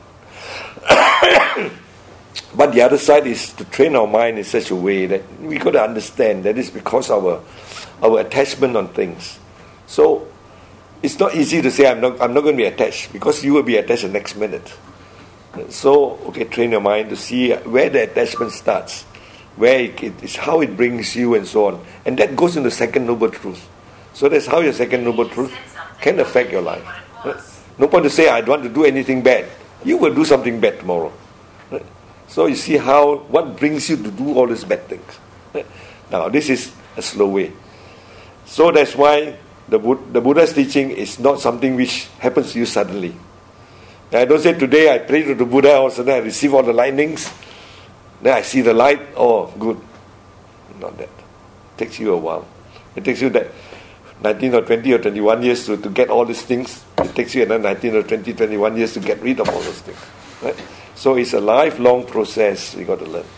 But the other side is to train our mind in such a way that we got to understand that it's because our our attachment on things. So it's not easy to say I'm not I'm not going to be attached, because you will be attached the next minute. So okay, train your mind to see where the attachment starts, where it, it is, how it brings you, and so on. And that goes into second noble truth. So that's how your second noble truth can affect your life. No point to say I don't want to do anything bad. You will do something bad tomorrow. So you see how what brings you to do all these bad things. Now this is a slow way. So that's why the the Buddha's teaching is not something which happens to you suddenly. I don't say today I pray to the Buddha, all of a sudden I receive all the lightnings, then I see the light, oh good. Not that. It takes you a while. It takes you that nineteen or twenty or twenty-one years to, to get all these things. It takes you another nineteen or twenty, twenty-one years to get rid of all those things. Right? So it's a lifelong process we got to learn.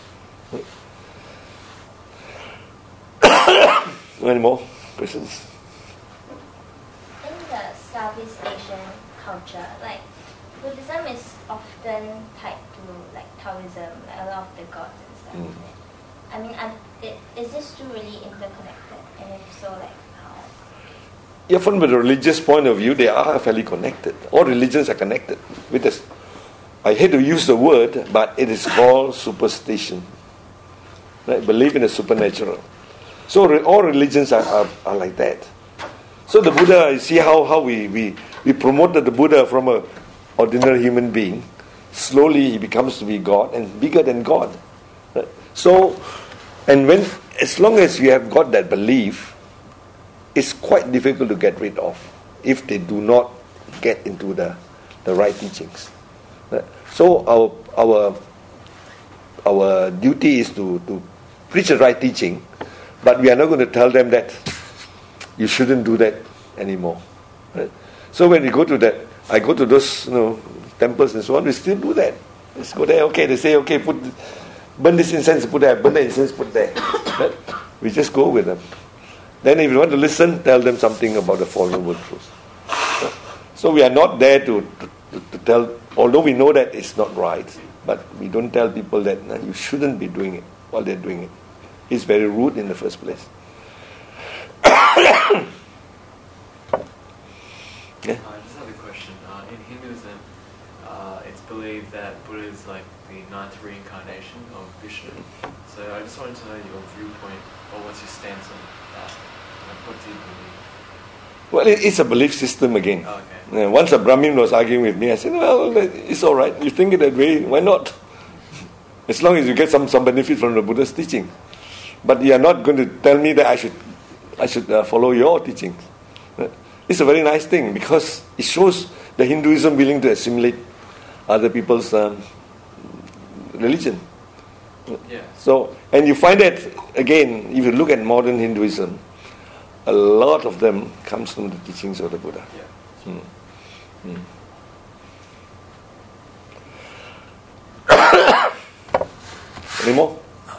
Any more questions? In the Southeast Asian culture, like Buddhism is often tied to like Taoism, like a lot of the gods and stuff. Mm. I mean, um, it, is this two really interconnected? And if so, like how? Yeah, from the religious point of view, they are fairly connected. All religions are connected with this. I hate to use the word, but it is called superstition. Right? Believe in the supernatural. So re- all religions are, are, are like that. So the Buddha, you see how, how we, we, we promoted the Buddha from an ordinary human being. Slowly he becomes to be God and bigger than God. Right? So, and when, as long as you have got that belief, it's quite difficult to get rid of if they do not get into the, the right teachings. Right? So our our our duty is to, to preach the right teaching, but we are not going to tell them that you shouldn't do that anymore. Right? So when we go to that, I go to those you know temples and so on, we still do that. Let's go there. Okay, they say okay, put burn this incense, put there. Burn the incense, put there. Right? We just go with them. Then if you want to listen, tell them something about the Four Noble Truths. Right? So we are not there to, to, to tell, although we know that it's not right, but we don't tell people that no, you shouldn't be doing it while they're doing it. It's very rude in the first place. Yeah. Uh, I just have a question. Uh, in Hinduism, uh, it's believed that Buddha is like the ninth reincarnation of Vishnu. So I just wanted to know your viewpoint, or what's your stance on that? Like, what do you believe? Well, it, it's a belief system again. Oh, okay. Yeah, once a Brahmin was arguing with me, I said, well, it's all right. You think it that way, why not? As long as you get some, some benefit from the Buddha's teaching. But you are not going to tell me that I should I should uh, follow your teachings. It's a very nice thing because it shows the Hinduism willing to assimilate other people's um, religion. Yeah. So, and you find that, again, if you look at modern Hinduism, a lot of them comes from the teachings of the Buddha. Yeah. Mm. Mm. Any more?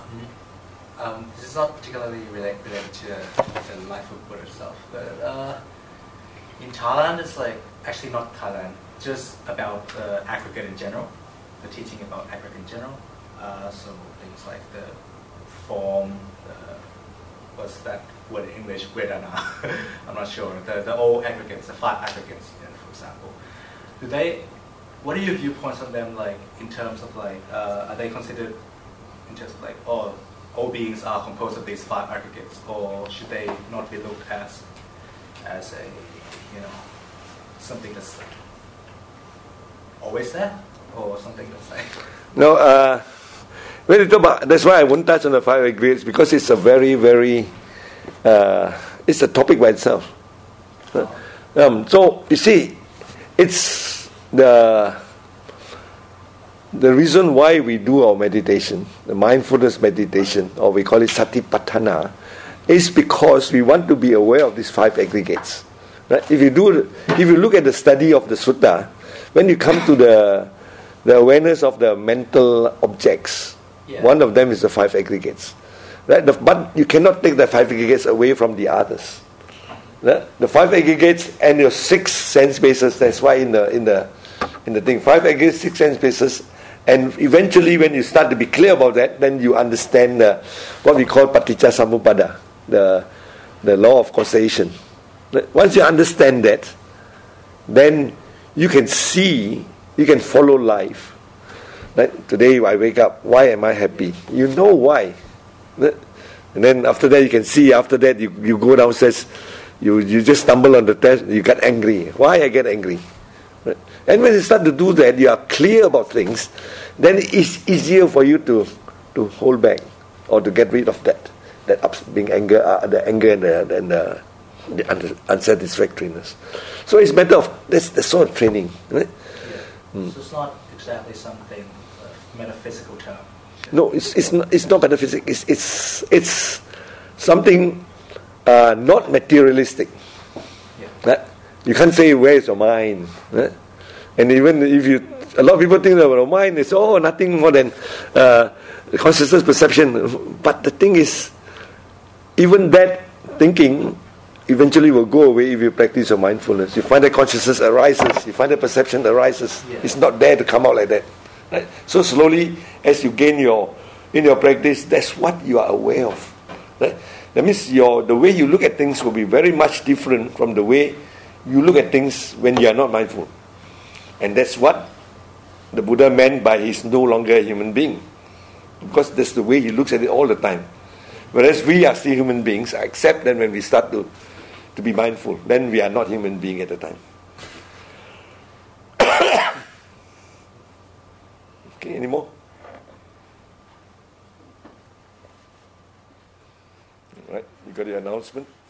Um, this is not particularly relate, related to the, the life of Buddha itself, but uh, in Thailand, it's like, actually not Thailand, just about the aggregate in general, the teaching about aggregate in general. Uh, so things like the form, the, what's that word in English, Vedana, I'm not sure, the, the old aggregates, the five aggregates, you know, for example. Do they, what are your viewpoints on them, like, in terms of like, uh, are they considered, in terms of like, oh, all beings are composed of these five aggregates, or should they not be looked at as a, you know, something that's like always there, or something that's like... No, uh, when you talk about, that's why I won't touch on the five aggregates, because it's a very, very, uh, it's a topic by itself. Oh. Um, so, you see, it's the... The reason why we do our meditation, the mindfulness meditation, or we call it satipatthana, is because we want to be aware of these five aggregates. Right? If you do, if you look at the study of the sutta, when you come to the the awareness of the mental objects, yeah. one of them is the five aggregates. Right? The, but you cannot take the five aggregates away from the others. Right? The five aggregates and your six sense bases. That's why in the in the in the thing, five aggregates, six sense bases. And eventually, when you start to be clear about that, then you understand uh, what we call paticca samuppada, the the law of causation. Once you understand that, then you can see, you can follow life. Right? Today I wake up, why am I happy? You know why. And then after that you can see, after that you, you go downstairs, you, you just stumble on the test, you get angry. Why I get angry? Right? And when you start to do that, you are clear about things, then it's easier for you to, to hold back or to get rid of that, that ups, being anger, uh, the anger and the, and the, the unsatisfactoriness. So it's matter of, that's the sort of training. Right? Yeah. Mm. So it's not exactly something, uh, metaphysical term. No, it's it's not, it's not metaphysics. It's it's it's something uh, not materialistic. Yeah. Right? You can't say where is your mind. Right? And even if you A lot of people think that our mind is oh nothing more than uh, consciousness perception. But the thing is, even that thinking eventually will go away if you practice your mindfulness. You find that consciousness arises. You find that perception arises. Yeah. It's not there to come out like that. Right? So slowly, as you gain your in your practice, that's what you are aware of. Right? That means your the way you look at things will be very much different from the way you look at things when you are not mindful. And that's what the Buddha meant by he's no longer a human being. Because that's the way he looks at it all the time. Whereas we are still human beings, except that when we start to, to be mindful, then we are not human being at the time. Okay, any more? All right, you got your announcement?